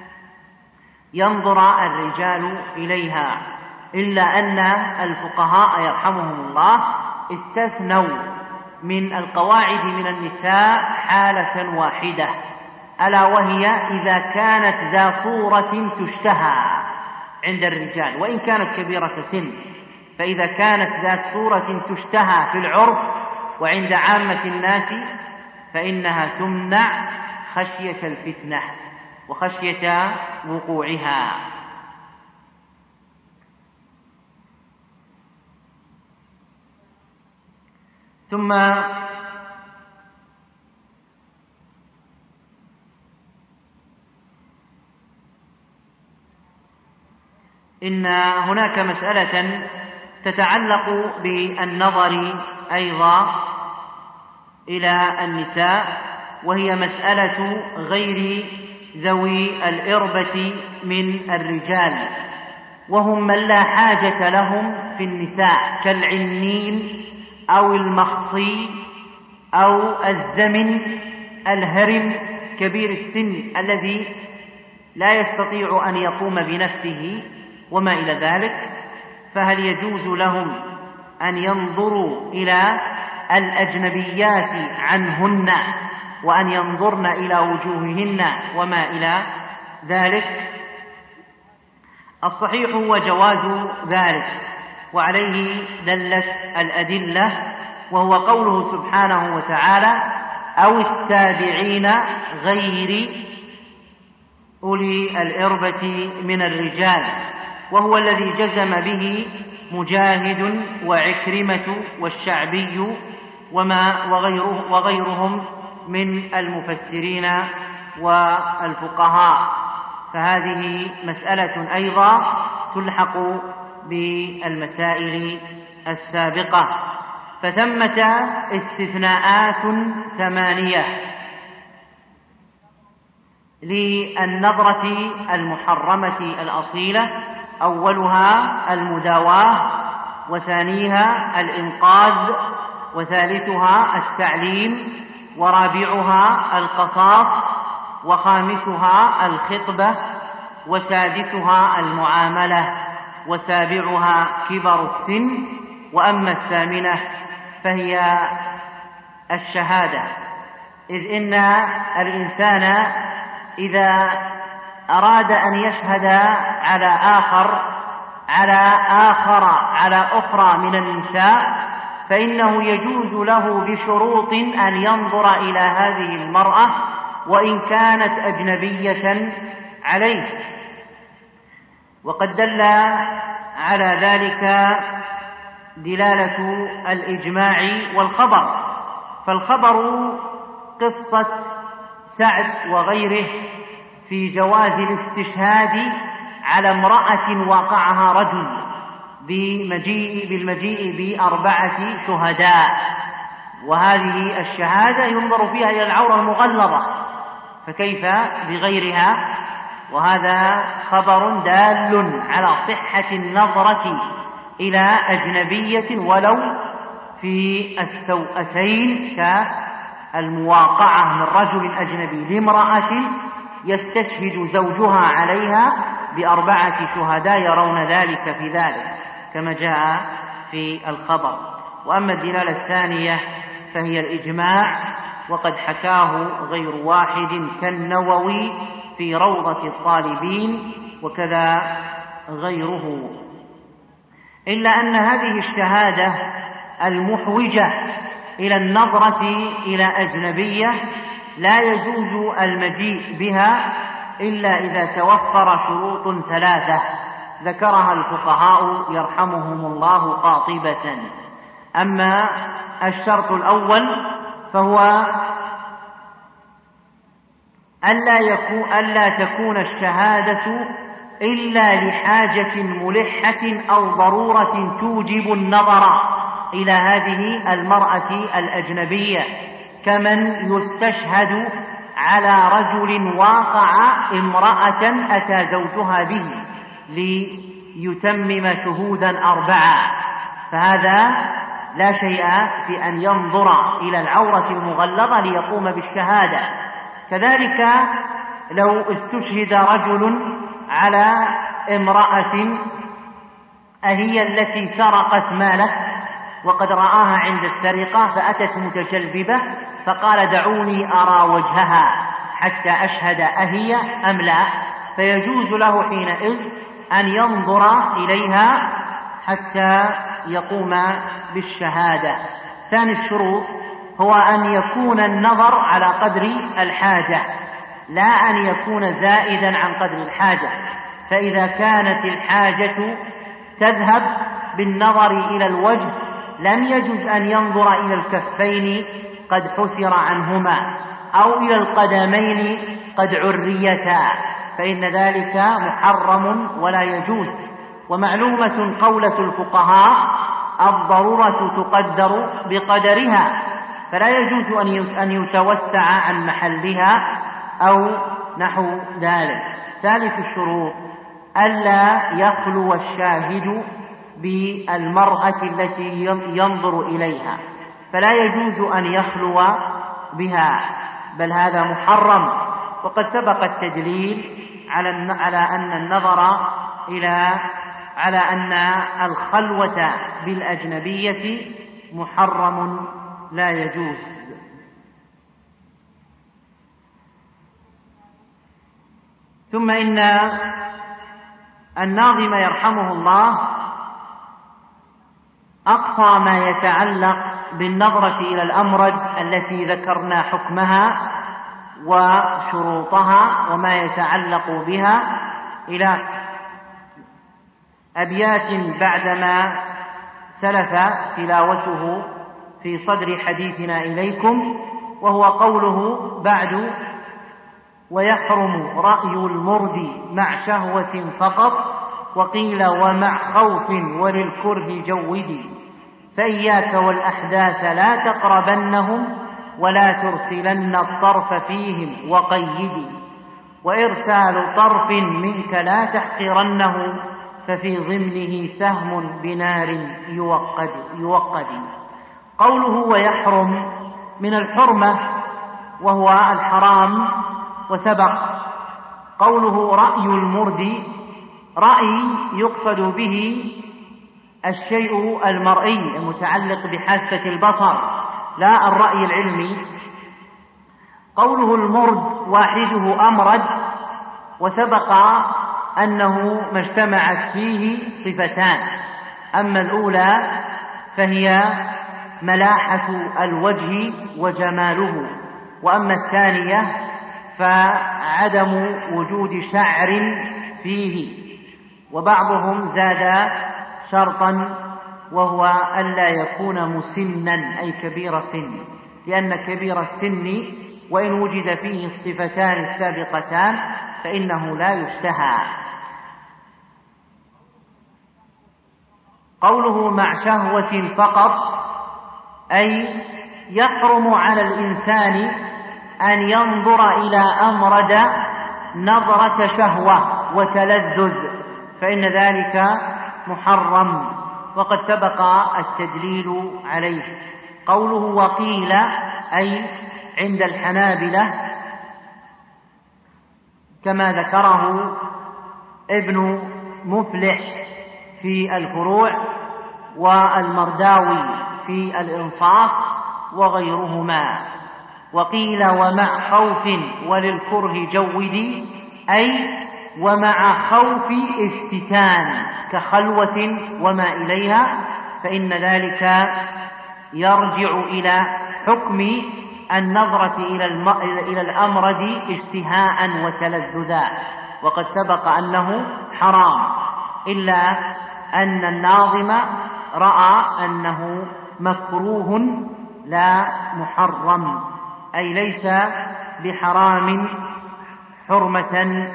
ينظر الرجال إليها، إلا أن الفقهاء يرحمهم الله استثنوا من القواعد من النساء حالة واحدة، ألا وهي إذا كانت ذا صورة تشتهى عند الرجال وإن كانت كبيرة سن. فإذا كانت ذات صورة تشتهى في العرف وعند عامة الناس فإنها تمنع خشية الفتنة وخشية وقوعها. ثم إن هناك مسألة تتعلق بالنظر أيضا إلى النساء، وهي مسألة غير ذوي الإربة من الرجال، وهم من لا حاجة لهم في النساء كالعنين أو المخصي أو الزمن الهرم كبير السن الذي لا يستطيع أن يقوم بنفسه وما إلى ذلك. فهل يجوز لهم أن ينظروا إلى الأجنبيات عنهن وأن ينظرن إلى وجوههن وما إلى ذلك؟ الصحيح هو جواز ذلك، وعليه دلت الأدلة، وهو قوله سبحانه وتعالى: أو التابعين غير أولي الإربة من الرجال، وهو الذي جزم به مجاهد وعكرمة والشعبي وما وغيره وغيرهم من المفسرين والفقهاء. فهذه مسألة أيضا تلحق بالمسائل السابقة. فثمة استثناءات ثمانية للنظرة المحرمة الأصيلة: أولها المداواة، وثانيها الإنقاذ، وثالثها التعليم، ورابعها القصاص، وخامسها الخطبة، وسادسها المعاملة، وسابعها كبر السن، وأما الثامنة فهي الشهادة. إذ إن الإنسان إذا أراد أن يشهد على آخر على آخر على أخرى من النساء فإنه يجوز له بشروط أن ينظر إلى هذه المرأة وإن كانت أجنبية عليه. وقد دل على ذلك دلالة الإجماع والخبر. فالخبر قصة سعد وغيره في جواز الاستشهاد على امرأة وقعها رجل بمجيء بالمجيء بأربعة شهداء، وهذه الشهادة ينظر فيها إلى العورة المغلظة، فكيف بغيرها؟ وهذا خبر دال على صحة النظرة إلى أجنبية ولو في السوءتين، كالمواقعة من رجل أجنبي لامرأة يستشهد زوجها عليها بأربعة شهداء يرون ذلك في ذلك كما جاء في الخبر. وأما الدلالة الثانية فهي الإجماع، وقد حكاه غير واحد كالنووي في روضة الطالبين وكذا غيره. إلا أن هذه الشهادة المحوجة إلى النظرة إلى أجنبية لا يجوز المجيء بها إلا إذا توفر شروط ثلاثة ذكرها الفقهاء يرحمهم الله قاطبة. أما الشرط الأول فهو ألا يكون ألا تكون الشهادة إلا لحاجة ملحة أو ضرورة توجب النظر إلى هذه المرأة الأجنبية، كمن يستشهد على رجل واقع امرأة أتى زوجها به ليتمم شهودا أربعة، فهذا لا شيء في أن ينظر إلى العورة المغلظة ليقوم بالشهادة. كذلك لو استشهد رجل على امرأة أهي التي سرقت ماله وقد رآها عند السرقة فأتت متجلببة فقال دعوني أرى وجهها حتى أشهد أهي أم لا، فيجوز له حينئذ أن ينظر إليها حتى يقوم بالشهادة. ثاني الشروط هو أن يكون النظر على قدر الحاجة لا أن يكون زائدا عن قدر الحاجة، فإذا كانت الحاجة تذهب بالنظر إلى الوجه لم يجوز أن ينظر إلى الكفين قد حسر عنهما أو إلى القدمين قد عريتا، فإن ذلك محرم ولا يجوز. ومعلومة قولة الفقهاء الضرورة تقدر بقدرها، فلا يجوز أن يتوسع عن محلها أو نحو ذلك. ثالث الشروط ألا يخلو الشاهد بالمرأة التي ينظر إليها، فلا يجوز أن يخلو بها، بل هذا محرم. وقد سبق التدليل على أن النظر إلى على أن الخلوة بالأجنبية محرم لا يجوز. ثم إن الناظم يرحمه الله أقصى ما يتعلق بالنظرة إلى الأمرد التي ذكرنا حكمها وشروطها وما يتعلق بها إلى أبيات بعدما سلف تلاوته في صدر حديثنا إليكم، وهو قوله بعد: ويحرم رأي المرد مع شهوة فقط، وقيل ومع خوف وللكره جودي، فإياك والأحداث لا تقربنهم، ولا ترسلن الطرف فيهم وقيدي، وإرسال طرف منك لا تحقرنه، ففي ضمنه سهم بنار يوقد, يوقد. قوله ويحرم من الحرمة وهو الحرام، وسبق قوله رأي المرد. رأي يقصد به الشيء المرئي المتعلق بحاسة البصر، لا الرأي العلمي. قوله المرد واحده أمرد، وسبق أنه ما اجتمعت فيه صفتان، أما الأولى فهي ملاحة الوجه وجماله، وأما الثانية فعدم وجود شعر فيه. وبعضهم زاد شرطا وهو ألا يكون مسنا أي كبير سن، لأن كبير السن وإن وجد فيه الصفتان السابقتان فإنه لا يشتهى. قوله مع شهوة فقط أي يحرم على الإنسان أن ينظر إلى أمرد نظرة شهوة وتلذذ، فإن ذلك محرم، وقد سبق التدليل عليه. قوله وقيل أي عند الحنابلة كما ذكره ابن مفلح في الفروع والمرداوي في الإنصاف وغيرهما. وقيل ومع خوف وللكره جودي أي ومع خوف افتتان كخلوة وما إليها، فإن ذلك يرجع إلى حكم النظرة إلى الأمرد اشتهاء وتلذذا، وقد سبق أنه حرام، إلا أن الناظم رأى أنه مكروه لا محرم، أي ليس بحرام حرمة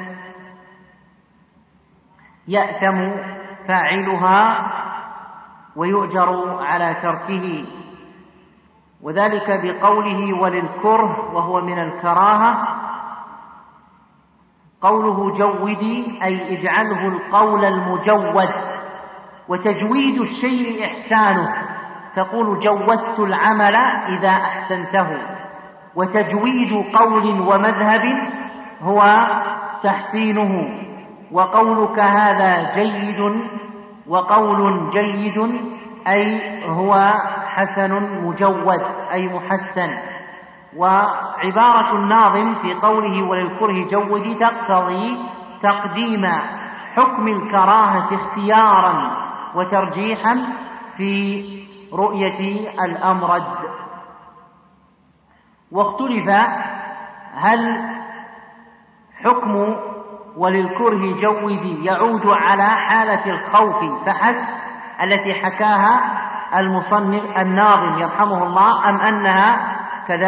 يأثم فاعلها ويؤجر على تركه، وذلك بقوله وللكره وهو من الكراهة. قوله جودي أي اجعله القول المجود، وتجويد الشيء إحسانه، تقول جودت العمل إذا أحسنته، وتجويد قول ومذهب هو تحسينه. وقولك هذا جيد وقول جيد أي هو حسن مجود أي محسن. وعبارة الناظم في قوله وللكره جودي تقتضي تقديم حكم الكراهة اختيارا وترجيحا في رؤية الأمرد. واختلف هل حكم وللكره جودي يعود على حالة الخوف فحسب التي حكاها المصنف الناظم يرحمه الله، أم أنها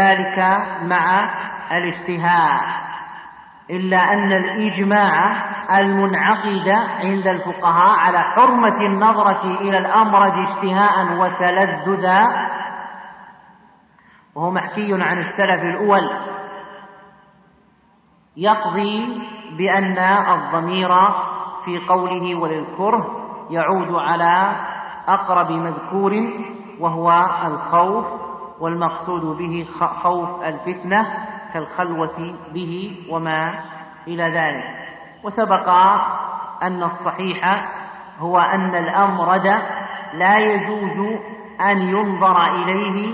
كذلك مع الاشتهاء، إلا أن الإجماع المنعقدة عند الفقهاء على حرمة النظرة إلى الأمرد اشتهاء وتلذذا، وهو محكي عن السلف الأول، يقضي بأن الضمير في قوله وللكره يعود على أقرب مذكور وهو الخوف، والمقصود به خوف الفتنة كالخلوة به وما إلى ذلك. وسبق أن الصحيح هو أن الأمرد لا يجوز أن ينظر إليه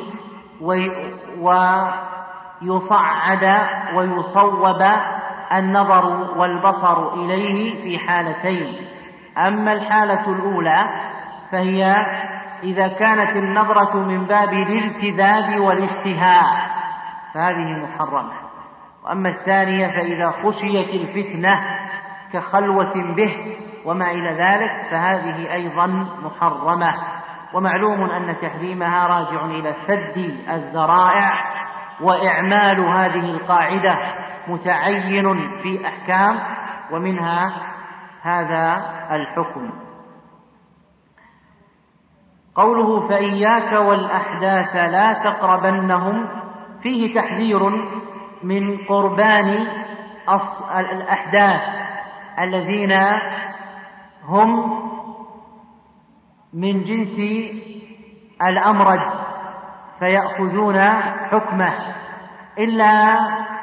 ويصعد ويصوب النظر والبصر إليه في حالتين. أما الحالة الأولى فهي إذا كانت النظرة من باب الالتذاذ والاشتهاء فهذه محرمة، وأما الثانية فإذا خشيت الفتنة كخلوة به وما إلى ذلك فهذه أيضا محرمة. ومعلوم أن تحريمها راجع إلى سد الذرائع، وإعمال هذه القاعدة متعين في أحكام، ومنها هذا الحكم. قوله فإياك والأحداث لا تقربنهم فيه تحذير من قربان الأحداث الذين هم من جنس الأمرد فيأخذون حكمه، إلا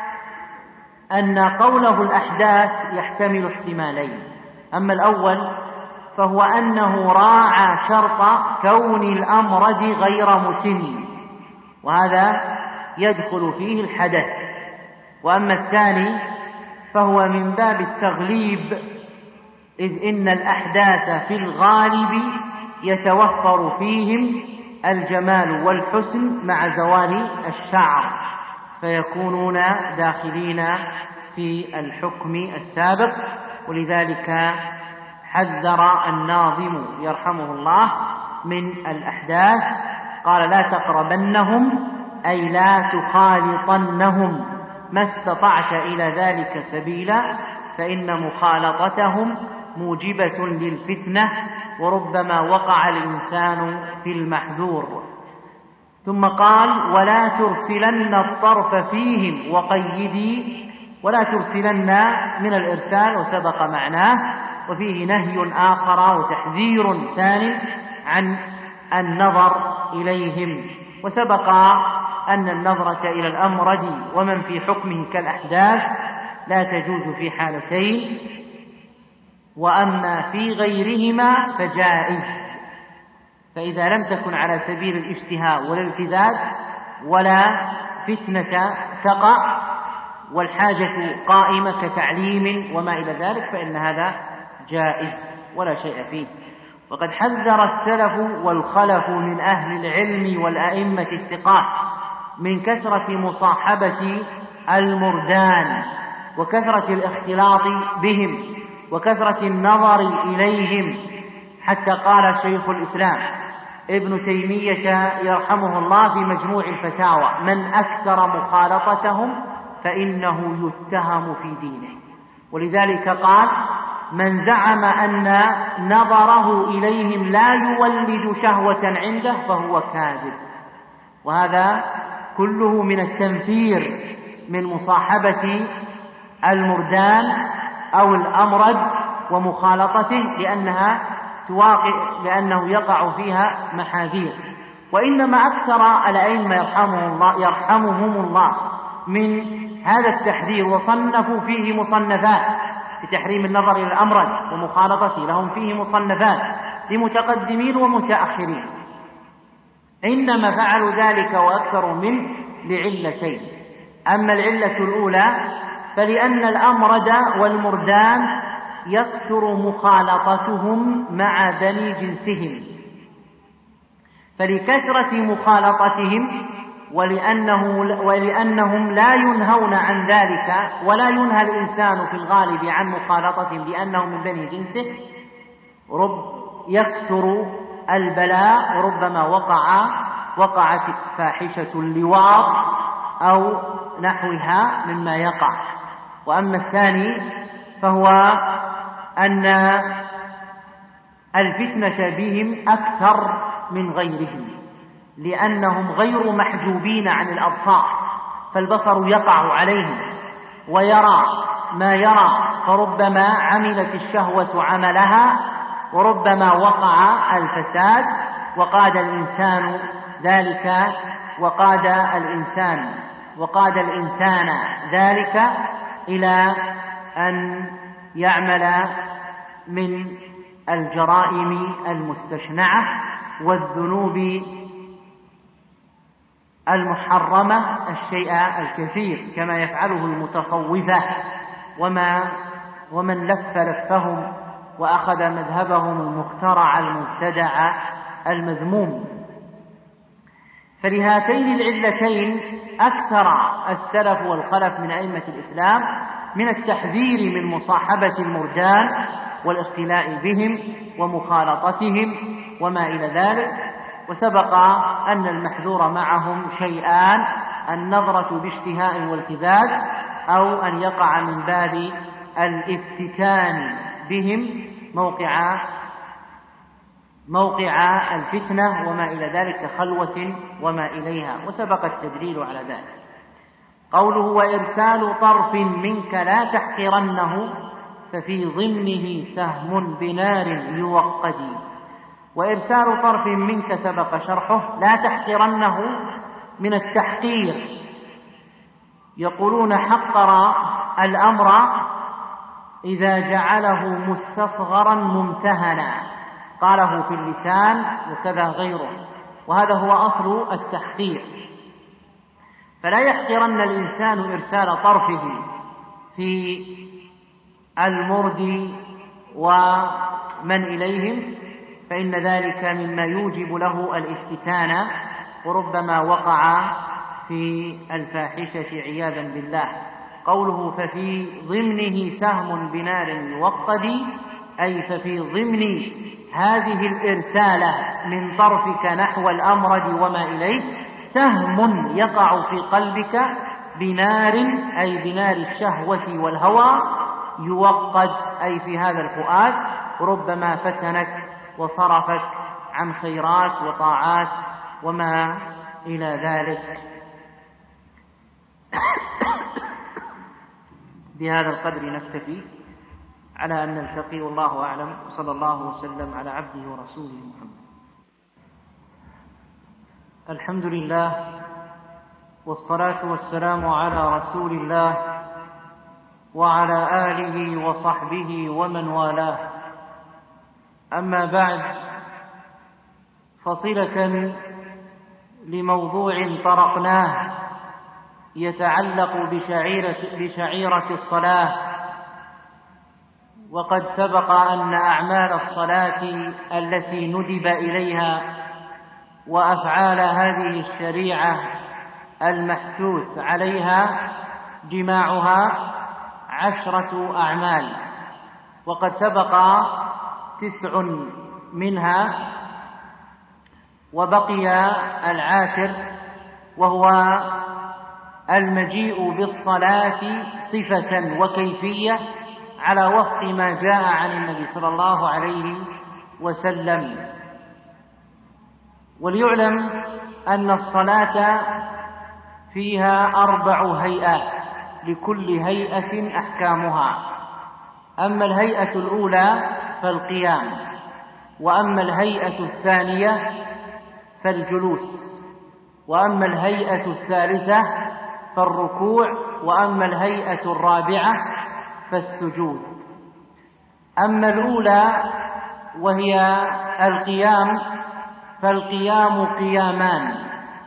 أن قوله الأحداث يحتمل احتمالين. أما الأول فهو أنه راعى شرط كون الأمرد غير مسن، وهذا يدخل فيه الحدث. وأما الثاني فهو من باب التغليب، إذ إن الأحداث في الغالب يتوفر فيهم الجمال والحسن مع زوال الشعر، فيكونون داخلين في الحكم السابق. ولذلك حذر الناظم يرحمه الله من الأحداث، قال لا تقربنهم أي لا تخالطنهم ما استطعت إلى ذلك سبيلا، فإن مخالطتهم موجبة للفتنة، وربما وقع الإنسان في المحذور. ثم قال ولا ترسلن الطرف فيهم وقيدي، ولا ترسلن من الإرسال وسبق معناه، وفيه نهي آخر وتحذير ثاني عن النظر إليهم. وسبق أن النظرة إلى الأمرد ومن في حكمه كالأحداث لا تجوز في حالتين، وأما في غيرهما فجائز. فإذا لم تكن على سبيل الاشتهاء والالتذاذ ولا فتنة تقع والحاجة قائمة كتعليم وما إلى ذلك فإن هذا جائز ولا شيء فيه. وقد حذر السلف والخلف من أهل العلم والأئمة الثقات من كثرة مصاحبة المردان وكثرة الاختلاط بهم وكثرة النظر إليهم، حتى قال شيخ الإسلام ابن تيمية يرحمه الله في مجموع الفتاوى من أكثر مخالطتهم فإنه يتهم في دينه. ولذلك قال من زعم أن نظره إليهم لا يولد شهوة عنده فهو كاذب. وهذا كله من التنفير من مصاحبة المردان أو الأمرد ومخالطته، لأنها تواقع لأنه يقع فيها محاذير. وإنما أكثر الأئمة يرحمهم الله يرحمهم الله من هذا التحذير، وصنفوا فيه مصنفات في تحريم النظر إلى الأمرد ومخالطته، لهم فيه مصنفات لمتقدمين ومتأخرين، إنما فعلوا ذلك وأكثروا منه لعلتين. أما العلة الأولى فلأن الأمرد والمردان يكثر مخالطتهم مع بني جنسهم، فلكثرة مخالطتهم ولأنه ولأنهم لا ينهون عن ذلك ولا ينهى الإنسان في الغالب عن مخالطتهم لأنهم من بني جنسه، رب يكثر البلاء، وربما وقع وقعت فاحشة اللواط أو نحوها مما يقع. وأما الثاني فهو أن الفتنة بهم أكثر من غيرهم، لأنهم غير محجوبين عن الأبصار، فالبصر يقع عليهم ويرى ما يرى، فربما عملت الشهوة عملها وربما وقع الفساد وقاد الإنسان ذلك وقاد الإنسان وقاد الإنسان ذلك إلى أن يعمل من الجرائم المستشنعة والذنوب المحرمة الشيء الكثير، كما يفعله المتصوفة وما ومن لف لفهم وأخذ مذهبهم المخترع المبتدع المذموم. فلهاتين العلتين أكثر السلف والخلف من أئمة الإسلام من التحذير من مصاحبة المرجان والاختلاء بهم ومخالطتهم وما إلى ذلك. وسبق أن المحذور معهم شيئان: النظرة باشتهاء والتذاذ، أو أن يقع من باب الافتتان بهم موقع موقع الفتنة وما إلى ذلك كخلوة وما إليها، وسبق التدليل على ذلك. قوله: وإرسال طرف منك لا تحقرنه ففي ضمنه سهم بنار يوقد. وإرسال طرف منك سبق شرحه، لا تحقرنه من التحقير، يقولون حقر الأمر إذا جعله مستصغرا ممتهنا، قاله في اللسان وكذا غيره، وهذا هو أصل التحقير. فلا يحقرن الإنسان إرسال طرفه في المرد ومن إليهم، فإن ذلك مما يوجب له الافتتان وربما وقع في الفاحشة عياذا بالله. قوله: ففي ضمنه سهم بنار يوقد، أي ففي ضمن هذه الإرسالة من طرفك نحو الأمرد وما إليه سهم يقع في قلبك بنار، أي بنار الشهوة والهوى، يوقد أي في هذا الفؤاد، ربما فتنك وصرفك عن خيرات وطاعات وما إلى ذلك. بهذا القدر نكتفي، على أن نلتقي، والله أعلم، وصلى الله وسلم على عبده ورسوله محمد. الحمد لله والصلاة والسلام على رسول الله وعلى آله وصحبه ومن والاه. أما بعد، فصلة لموضوع طرقناه يتعلق بشعيرة, بشعيرة الصلاة. وقد سبق أن أعمال الصلاة التي ندب إليها وأفعال هذه الشريعة المحثوث عليها جماعها عشرة أعمال، وقد سبق تسع منها، وبقي العاشر، وهو المجيء بالصلاة صفة وكيفية على وفق ما جاء عن النبي صلى الله عليه وسلم. وليعلم أن الصلاة فيها أربع هيئات، لكل هيئة أحكامها. أما الهيئة الأولى فالقيام، وأما الهيئة الثانية فالجلوس، وأما الهيئة الثالثة فالركوع، وأما الهيئة الرابعة فالسجود. أما الأولى وهي القيام فالقيام قيامان: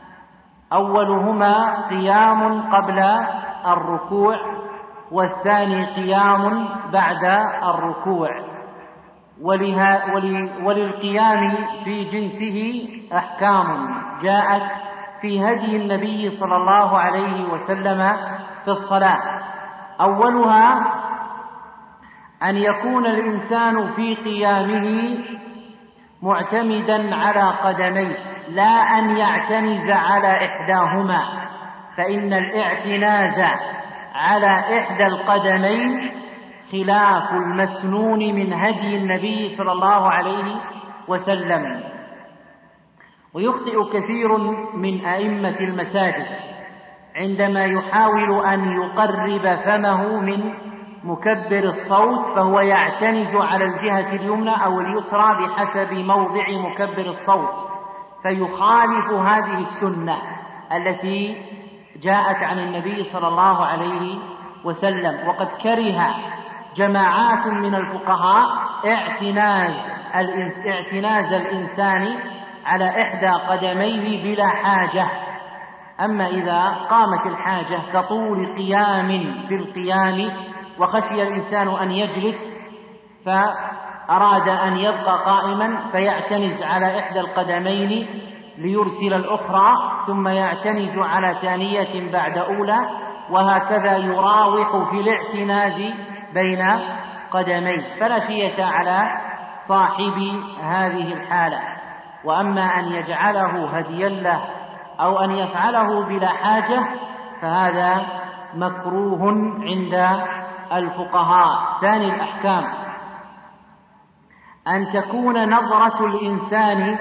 أولهما قيام قبل الركوع، والثاني قيام بعد الركوع. ولها وللقيام في جنسه أحكام جاءت في هدي النبي صلى الله عليه وسلم في الصلاة. أولها أن يكون الإنسان في قيامه معتمدا على قدميه، لا أن يعتمز على إحداهما، فإن الاعتناز على إحدى القدمين خلاف المسنون من هدي النبي صلى الله عليه وسلم. ويخطئ كثير من أئمة المساجد عندما يحاول أن يقرب فمه من مكبر الصوت، فهو يعتنز على الجهة اليمنى أو اليسرى بحسب موضع مكبر الصوت، فيخالف هذه السنة التي جاءت عن النبي صلى الله عليه وسلم. وقد كره جماعات من الفقهاء اعتناز اعتناز الإنسان على إحدى قدميه بلا حاجة. أما إذا قامت الحاجة كطول قيام في القيام وخشي الإنسان أن يجلس فأراد أن يبقى قائما فيعتنز على إحدى القدمين ليرسل الأخرى، ثم يعتنز على ثانية بعد أولى، وهكذا يراوح في الاعتناز بين قدميه، فلا شية على صاحب هذه الحالة. وأما أن يجعله هديا له أو أن يفعله بلا حاجة فهذا مكروه عند الفقهاء. ثاني الأحكام أن تكون نظرة الإنسان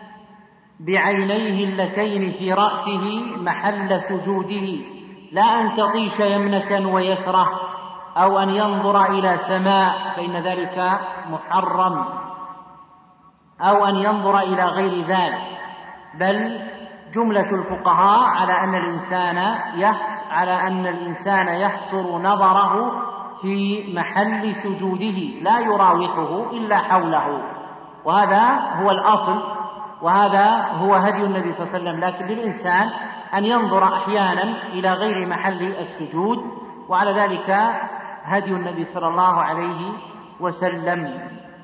بعينيه اللتين في رأسه محل سجوده، لا أن تطيش يمنة ويسرة أو أن ينظر إلى سماء فإن ذلك محرم، أو أن ينظر إلى غير ذلك، بل جملة الفقهاء على أن الإنسان يحص على أن الإنسان يحصر نظره في محل سجوده لا يراوحه إلا حوله، وهذا هو الأصل، وهذا هو هدي النبي صلى الله عليه وسلم. لكن للإنسان أن ينظر أحيانا إلى غير محل السجود، وعلى ذلك هدي النبي صلى الله عليه وسلم.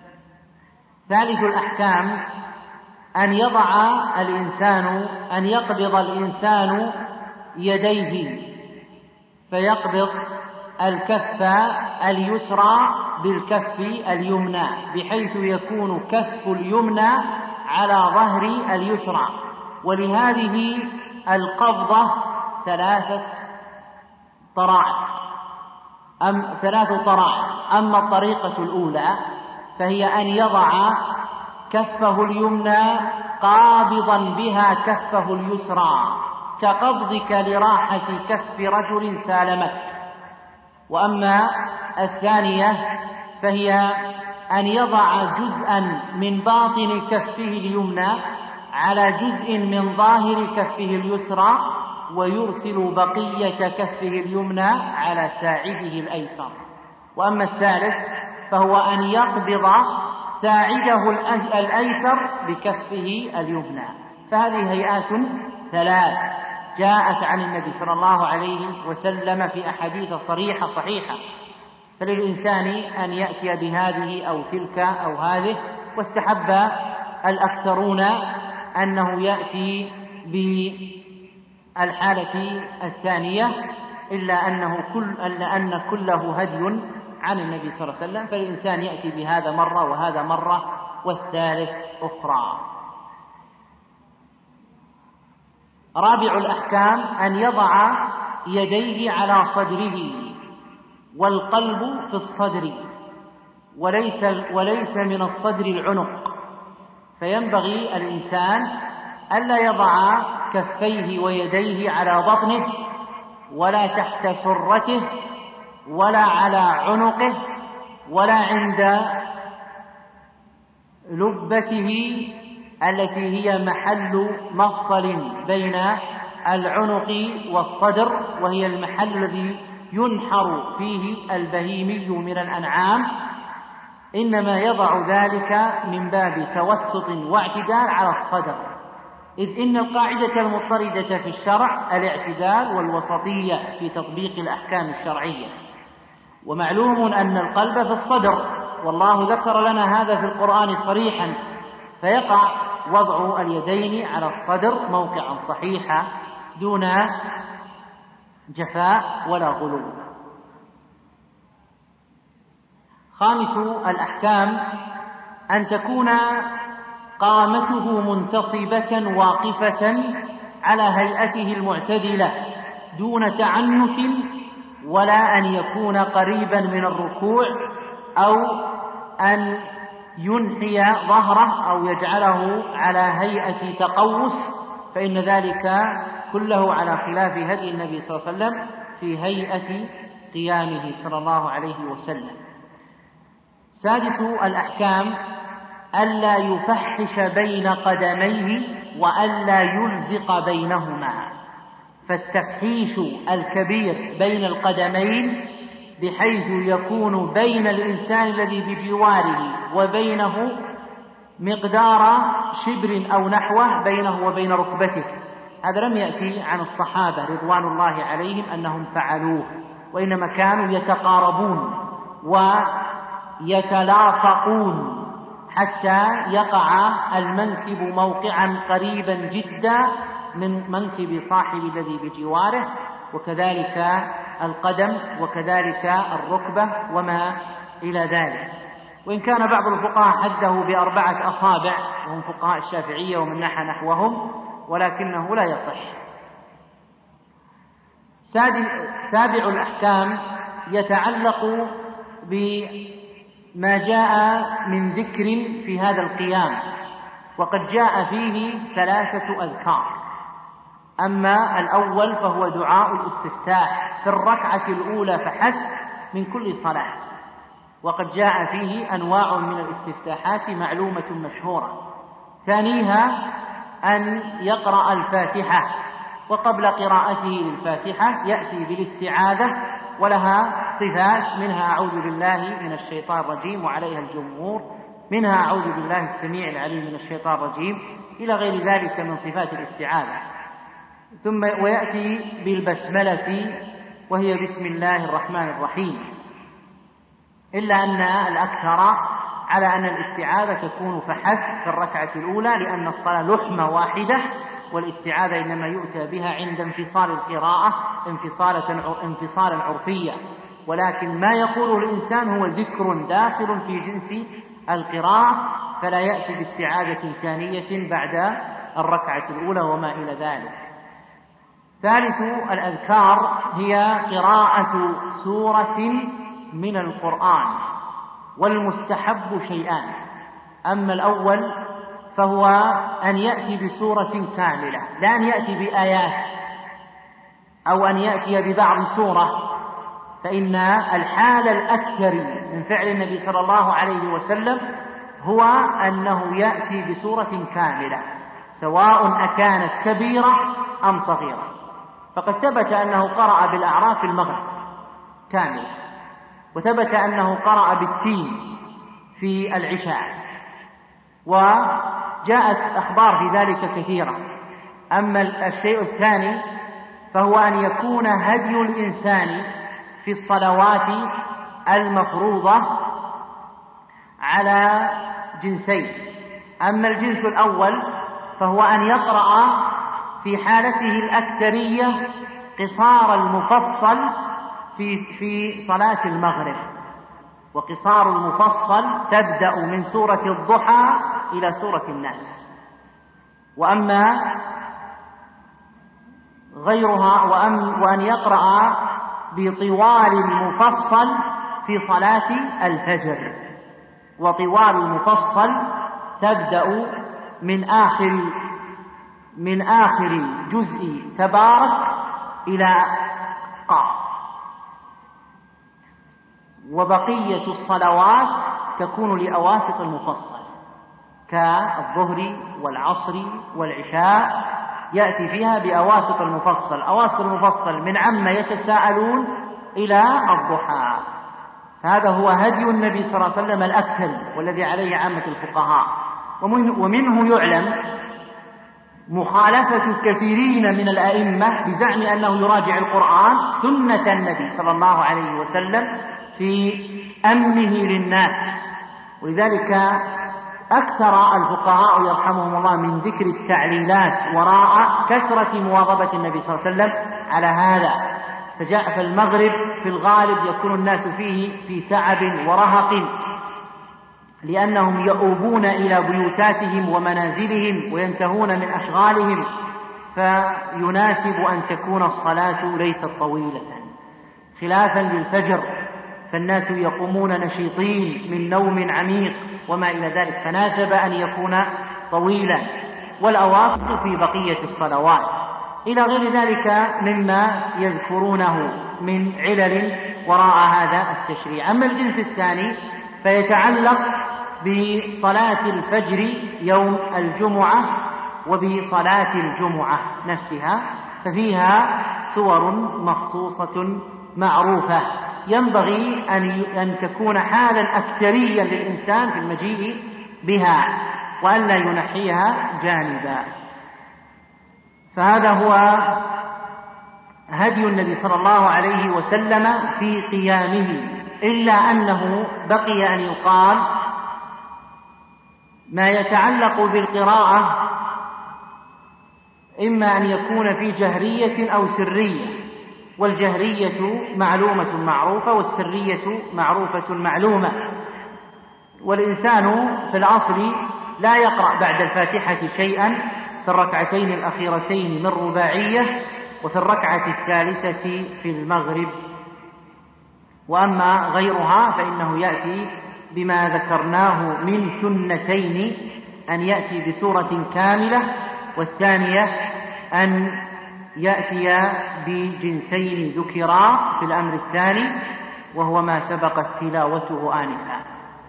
ثالث الأحكام أن يضع الإنسان أن يقبض الإنسان يديه، فيقبض الكف اليسرى بالكف اليمنى، بحيث يكون كف اليمنى على ظهر اليسرى. ولهذه القبضة ثلاثة طرائق أم ثلاث طرائق. أما الطريقة الأولى فهي أن يضع كفه اليمنى قابضا بها كفه اليسرى كقبضك لراحة كف رجل سالمك. وأما الثانية فهي أن يضع جزءا من باطن كفه اليمنى على جزء من ظاهر كفه اليسرى، ويرسل بقية كفه اليمنى على ساعده الأيسر. وأما الثالث فهو أن يقبض ساعده الأيسر بكفه اليمنى. فهذه هيئات ثلاث جاءت عن النبي صلى الله عليه وسلم في أحاديث صريحة صحيحة، فللإنسان أن يأتي بهذه أو تلك أو هذه. واستحب الأكثرون أنه يأتي بالحالة الثانية، إلا أنه كل إلا أن كله هدي عن النبي صلى الله عليه وسلم، فالإنسان يأتي بهذا مرة وهذا مرة والثالث أخرى. رابع الأحكام أن يضع يديه على صدره، والقلب في الصدر وليس وليس من الصدر العنق، فينبغي الإنسان ألا يضع كفيه ويديه على بطنه ولا تحت سرته ولا على عنقه ولا عند لبته التي هي محل مفصل بين العنق والصدر، وهي المحل الذي ينحر فيه البهيمي من الأنعام. إنما يضع ذلك من باب توسط واعتدال على الصدر، إذ إن القاعدة المضطردة في الشرع الاعتدال والوسطية في تطبيق الأحكام الشرعية. ومعلوم أن القلب في الصدر، والله ذكر لنا هذا في القرآن صريحا، فيقع وضع اليدين على الصدر موقعا صحيحا دون جفاء ولا غلو. خامس الأحكام أن تكون قامته منتصبة واقفة على هيئته المعتدلة دون تعنت ولا أن يكون قريبا من الركوع أو أن ينحي ظهره أو يجعله على هيئة تقوس، فإن ذلك كله على خلاف هدي النبي صلى الله عليه وسلم في هيئة قيامه صلى الله عليه وسلم. سادس الأحكام ألا يفحش بين قدميه وألا يلزق بينهما، فالتفحيش الكبير بين القدمين بحيث يكون بين الإنسان الذي بجواره وبينه مقدار شبر أو نحوه بينه وبين ركبته، هذا لم يأتي عن الصحابة رضوان الله عليهم أنهم فعلوه، وإنما كانوا يتقاربون ويتلاصقون حتى يقع المنكب موقعا قريبا جدا من منكب صاحب الذي بجواره، وكذلك القدم وكذلك الركبة وما إلى ذلك. وإن كان بعض الفقهاء حده بأربعة أصابع وهم فقهاء الشافعية ومن نحى نحوهم، ولكنه لا يصح. سابع الأحكام يتعلق بما جاء من ذكر في هذا القيام، وقد جاء فيه ثلاثة أذكار. أما الأول فهو دعاء الاستفتاح في الركعة الأولى فحسب من كل صلاة، وقد جاء فيه أنواع من الاستفتاحات معلومة مشهورة. ثانيها أن يقرأ الفاتحة، وقبل قراءته للفاتحة يأتي بالاستعاذة، ولها صفات، منها أعوذ بالله من الشيطان الرجيم وعليها الجمهور، منها أعوذ بالله السميع العليم من الشيطان الرجيم، إلى غير ذلك من صفات الاستعاذة. ثم ويأتي بالبسملة وهي بسم الله الرحمن الرحيم، إلا أن الأكثر على أن الاستعاذة تكون فحسب في الركعة الأولى، لأن الصلاة لحمة واحدة، والاستعاذة إنما يؤتى بها عند انفصال القراءة انفصالا عرفيا، ولكن ما يقوله الإنسان هو ذكر داخل في جنس القراءة، فلا يأتي باستعاذة ثانية بعد الركعة الأولى وما إلى ذلك. ثالث الأذكار هي قراءة سورة من القرآن، والمستحب شيئان. أما الأول فهو أن يأتي بسورة كاملة، لا أن يأتي بآيات أو أن يأتي ببعض سورة، فإن الحال الأكثر من فعل النبي صلى الله عليه وسلم هو أنه يأتي بسورة كاملة، سواء أكانت كبيرة أم صغيرة. فقد ثبت أنه قرأ بالأعراف في المغرب كامل، وثبت أنه قرأ بالتين في العشاء، وجاءت أخبار في ذلك كثيرة. أما الشيء الثاني فهو أن يكون هدي الإنسان في الصلوات المفروضة على جنسين. أما الجنس الأول فهو أن يقرأ في حالته الأكثرية قصار المفصل في في صلاة المغرب، وقصار المفصل تبدأ من سورة الضحى إلى سورة الناس. وأما غيرها وأن يقرأ بطوال المفصل في صلاة الفجر، وطوال المفصل تبدأ من آخر من آخر جزء تبارك إلى قاف، وبقية الصلوات تكون لأواسط المفصل كالظهر والعصر والعشاء، يأتي فيها بأواسط المفصل. أواسط المفصل من عما يتساءلون إلى الضحى، هذا هو هدي النبي صلى الله عليه وسلم الأكثر، والذي عليه عامة الفقهاء. ومنه يعلم مخالفة كثيرين من الأئمة بزعم أنه يراجع القرآن سنة النبي صلى الله عليه وسلم في أمنه للناس، ولذلك أكثر الفقهاء يرحمهم الله من ذكر التعليلات وراء كثرة مواظبة النبي صلى الله عليه وسلم على هذا. فجاء في المغرب في الغالب يكون الناس فيه في تعب ورهق، لأنهم يؤوبون إلى بيوتاتهم ومنازلهم وينتهون من أشغالهم، فيناسب أن تكون الصلاة ليست طويلة، خلافا للفجر، فالناس يقومون نشيطين من نوم عميق وما إلى ذلك، فناسب أن يكون طويلا، والأواسط في بقية الصلوات إلى غير ذلك مما يذكرونه من علل وراء هذا التشريع. أما الجنس الثاني فيتعلق بصلاة الفجر يوم الجمعة وبصلاة الجمعة نفسها، ففيها صور مخصوصة معروفة ينبغي أن تكون حالا أكثريا للإنسان في المجيء بها وأن لا ينحيها جانبا. فهذا هو هدي النبي صلى الله عليه وسلم في قيامه، إلا أنه بقي أن يقال ما يتعلق بالقراءة إما أن يكون في جهرية أو سرية، والجهرية معلومة معروفة والسرية معروفة معلومة، والإنسان في الأصل لا يقرأ بعد الفاتحة شيئا في الركعتين الأخيرتين من رباعية وفي الركعة الثالثة في المغرب، وأما غيرها فإنه يأتي بما ذكرناه من سنتين، أن يأتي بسورة كاملة، والثانية أن يأتي بجنسين ذكرا في الأمر الثاني وهو ما سبقت تلاوته آنفا.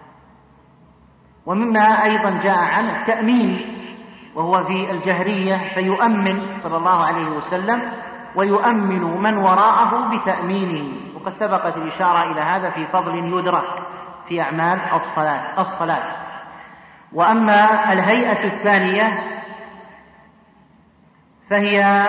ومما أيضا جاء عنه التأمين، وهو في الجهرية فيؤمن صلى الله عليه وسلم ويؤمن من وراءه بتأمينه، وقد سبقت الإشارة إلى هذا في فضل يدرك في أعمال الصلاة الصلاة. وأما الهيئة الثانية فهي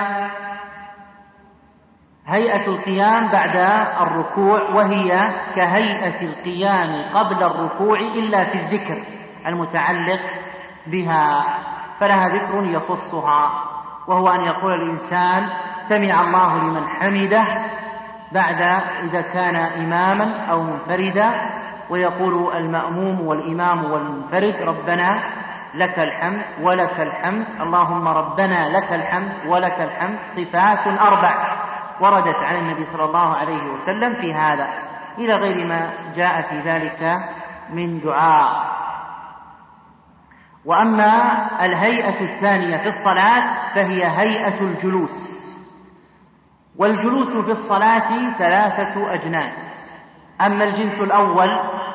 هيئة القيام بعد الركوع، وهي كهيئة القيام قبل الركوع إلا في الذكر المتعلق بها، فلها ذكر يخصها، وهو أن يقول الإنسان سمع الله لمن حمده بعد إذا كان إماما أو منفردا، ويقول المأموم والإمام والمنفرد ربنا لك الحمد ولك الحمد، اللهم ربنا لك الحمد ولك الحمد، صفات أربع وردت عن النبي صلى الله عليه وسلم في هذا، إلى غير ما جاء في ذلك من دعاء. وأما الهيئة الثانية في الصلاة فهي هيئة الجلوس، والجلوس في الصلاة ثلاثة أجناس. أما الجنس الأول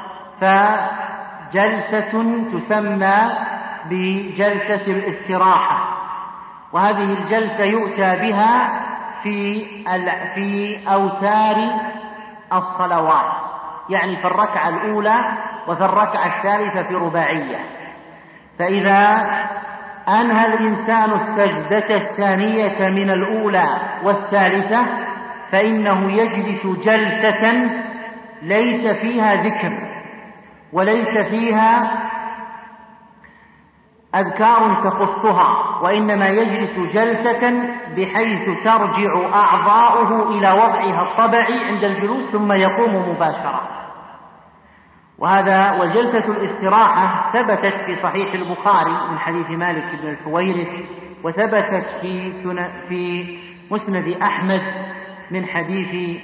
فجلسة تسمى بجلسة الاستراحة، وهذه الجلسة يؤتى بها في في أوتار الصلوات، يعني في الركعة الأولى وفي الركعة الثالثة في رباعية. فإذا أنهى الإنسان السجدة الثانية من الأولى والثالثة فإنه يجلس جلسة ليس فيها ذكر وليس فيها أذكار تخصها، وإنما يجلس جلسة بحيث ترجع أعضاؤه إلى وضعها الطبيعي عند الجلوس ثم يقوم مباشرة. وهذا وجلسة الاستراحة ثبتت في صحيح البخاري من حديث مالك بن الحويرث، وثبتت في في مسند أحمد من حديث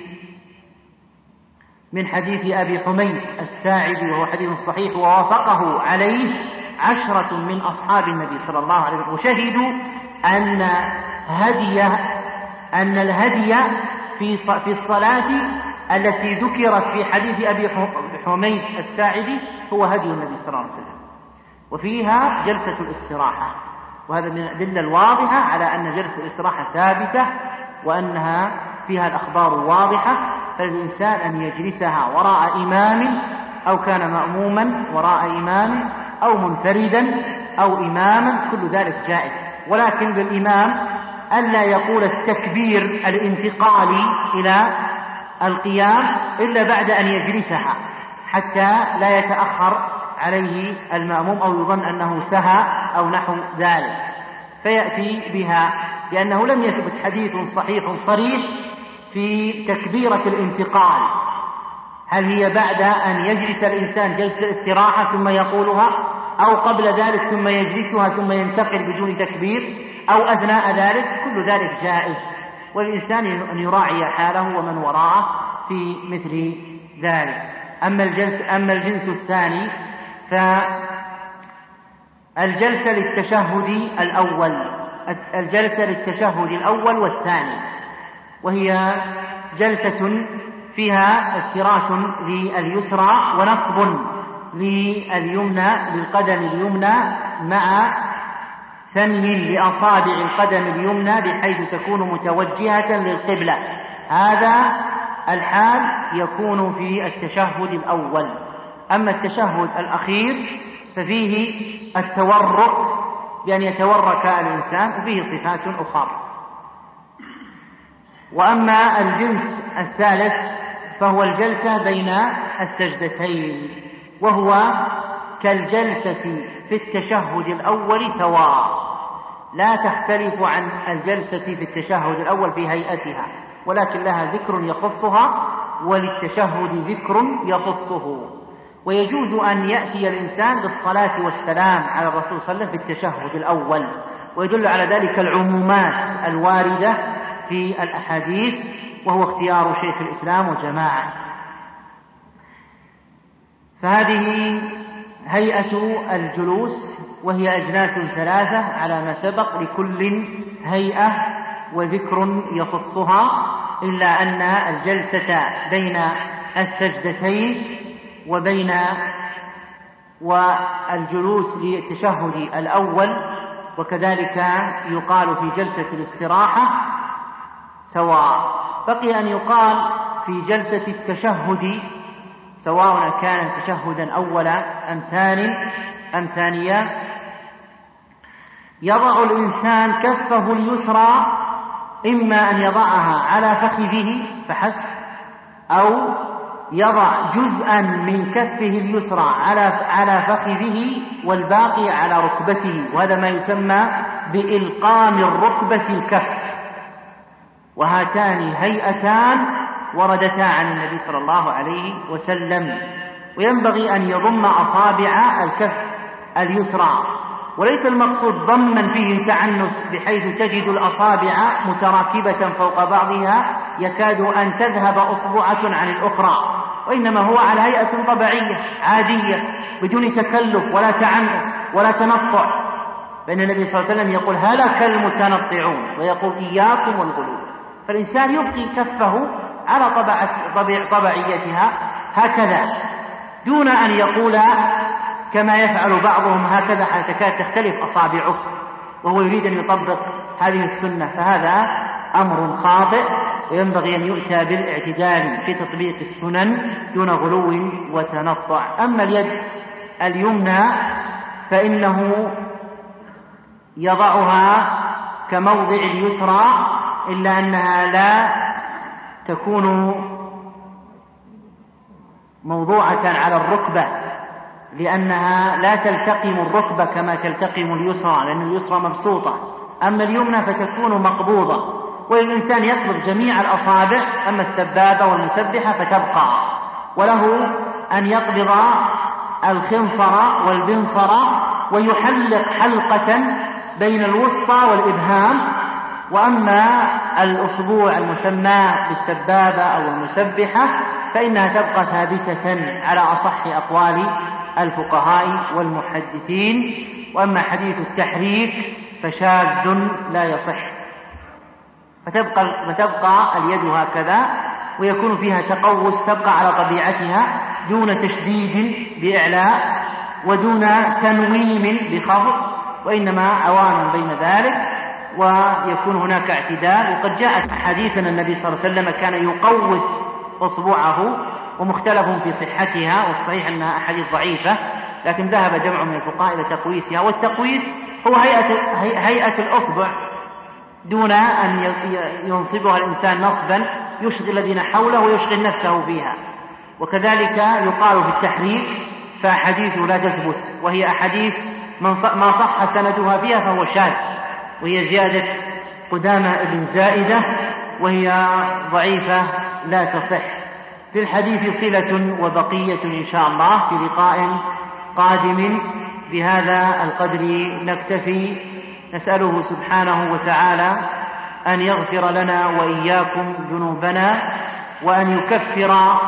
من حديث أبي حميد الساعدي، وهو حديث صحيح، ووافقه عليه عشرة من أصحاب النبي صلى الله عليه وسلم، وشهدوا أن هدي أن الهدي في في الصلاة التي ذكرت في حديث أبي حميد الساعدي هو هدي النبي صلى الله عليه وسلم، وفيها جلسة الاستراحة. وهذا من الأدلة الواضحة على أن جلسة الاستراحة ثابتة وأنها فيها الأخبار واضحة، فالإنسان أن يجلسها وراء إمام أو كان مأموما وراء إمام أو منفردا أو إماما، كل ذلك جائز، ولكن بالإمام ألا يقول التكبير الانتقالي إلى القيام إلا بعد أن يجلسها حتى لا يتأخر عليه المأموم أو يظن أنه سهى أو نحو ذلك فيأتي بها، لأنه لم يثبت حديث صحيح صريح في تكبيرة الانتقال، هل هي بعد أن يجلس الإنسان جلسة الاستراحة ثم يقولها، أو قبل ذلك ثم يجلسها ثم ينتقل بدون تكبير، أو أثناء ذلك، كل ذلك جائز، والإنسان أن يراعي حاله ومن وراءه في مثل ذلك. أما الجنس, أما الجنس الثاني فالجلسة للتشهد الأول الجلسة للتشهد الأول والثاني، وهي جلسة فيها افتراش لليسرى ونصب لليمنى للقدم اليمنى مع ثني لأصابع القدم اليمنى بحيث تكون متوجهة للقبلة. هذا الحال يكون في التشهد الأول. أما التشهد الأخير ففيه التورك بأن يتورك الإنسان، وفيه صفات أخرى. وأما الجنس الثالث فهو الجلسة بين السجدتين، وهو كالجلسة في التشهد الأول سواء، لا تختلف عن الجلسة في التشهد الأول في هيئتها، ولكن لها ذكر يخصها وللتشهد ذكر يخصه. ويجوز أن يأتي الإنسان بالصلاة والسلام على الرسول صلى الله عليه وسلم في التشهد الأول، ويدل على ذلك العمومات الواردة في الأحاديث، وهو اختيار شيخ الإسلام وجماعة. فهذه هيئة الجلوس، وهي أجناس ثلاثة على ما سبق، لكل هيئة وذكر يخصها، إلا أن الجلسة بين السجدتين وبين والجلوس للتشهد الأول وكذلك يقال في جلسة الاستراحة سواء. بقي أن يقال في جلسة التشهد سواء كان تشهدا أولا أم ثاني أم ثانيا، يضع الإنسان كفه اليسرى إما أن يضعها على فخذه فحسب، أو يضع جزءا من كفه اليسرى على على فخذه والباقي على ركبته، وهذا ما يسمى بإلقام الركبة الكف. وهاتان هيئتان وردتا عن النبي صلى الله عليه وسلم. وينبغي أن يضم أصابع الكف اليسرى، وليس المقصود ضما فيه تعنت بحيث تجد الأصابع متراكبة فوق بعضها يكاد أن تذهب أصبعة عن الأخرى، وإنما هو على هيئة طبيعية عادية بدون تكلف ولا تعنت ولا تنطع. فإن النبي صلى الله عليه وسلم يقول هلك المتنطعون، ويقول إياكم والغلو. فالإنسان يبقي كفه على طبيعيتها هكذا، دون أن يقول كما يفعل بعضهم هكذا حتى تكاد تختلف أصابعه وهو يريد أن يطبق هذه السنة. فهذا أمر خاطئ، وينبغي أن يؤتى بالاعتدال في تطبيق السنن دون غلو وتنطع. أما اليد اليمنى فإنه يضعها كموضع اليسرى، إلا أنها لا تكون موضوعة على الركبة، لأنها لا تلتقم الركبة كما تلتقم اليسرى، لأن اليسرى مبسوطة. أما اليمنى فتكون مقبوضة، والإنسان يقبض جميع الأصابع، أما السبابة والمسبحة فتبقى، وله أن يقبض الخنصر والبنصر ويحلق حلقة بين الوسطى والإبهام. وأما الأصبوع المسمى بالسبابة أو المسبحة فإنها تبقى ثابتة على أصح أقوال الفقهاء والمحدثين. وأما حديث التحريك فشاذ لا يصح، فتبقى, فتبقى اليد هكذا، ويكون فيها تقوس، تبقى على طبيعتها دون تشديد بإعلاء ودون تنويم بخفض، وإنما عوان بين ذلك، ويكون هناك اعتدال. وقد جاءت أحاديث أن النبي صلى الله عليه وسلم كان يقوس أصبعه، ومختلف في صحتها، والصحيح أنها أحاديث ضعيفة، لكن ذهب جمع من الفقهاء إلى تقويسها. والتقويس هو هيئة, هيئة الأصبع دون أن ينصبها الإنسان نصبا يشغل الذين حوله ويشغل نفسه فيها. وكذلك يقال في التحريك فأحاديث لا تثبت، وهي أحاديث ما صح سندها فيها فهو شاذ، وهي زيادة قدامى ابن زائدة، وهي ضعيفة لا تصح. للحديث صلة وبقية إن شاء الله في لقاء قادم. بهذا القدر نكتفي، نسأله سبحانه وتعالى أن يغفر لنا وإياكم ذنوبنا، وأن يكفر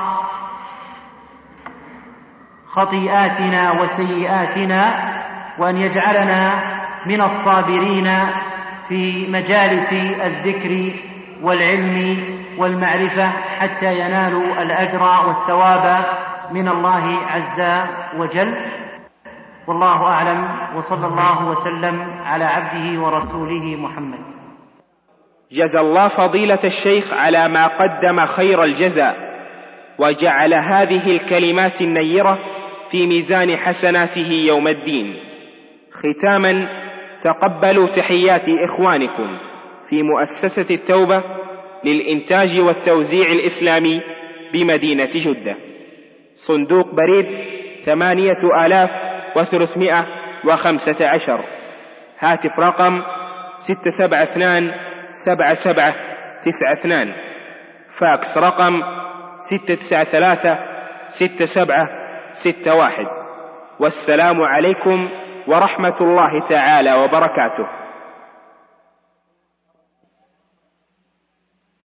خطيئاتنا وسيئاتنا، وأن يجعلنا من الصابرين في مجالس الذكر والعلم والمعرفة حتى ينالوا الأجر والثواب من الله عز وجل. والله أعلم، وصلى الله وسلم على عبده ورسوله محمد. جزى الله فضيلة الشيخ على ما قدم خير الجزاء، وجعل هذه الكلمات النيرة في ميزان حسناته يوم الدين. ختاما، تقبلوا تحيات إخوانكم في مؤسسة التوبة للإنتاج والتوزيع الإسلامي بمدينة جدة، صندوق بريد ثمانية آلاف وثلاثمائة وخمسة عشر، هاتف رقم ستة سبعة اثنان سبعة سبعة تسعة اثنان، فاكس رقم ستة تسعة ثلاثة ستة سبعة ستة واحد. والسلام عليكم ورحمة الله تعالى وبركاته.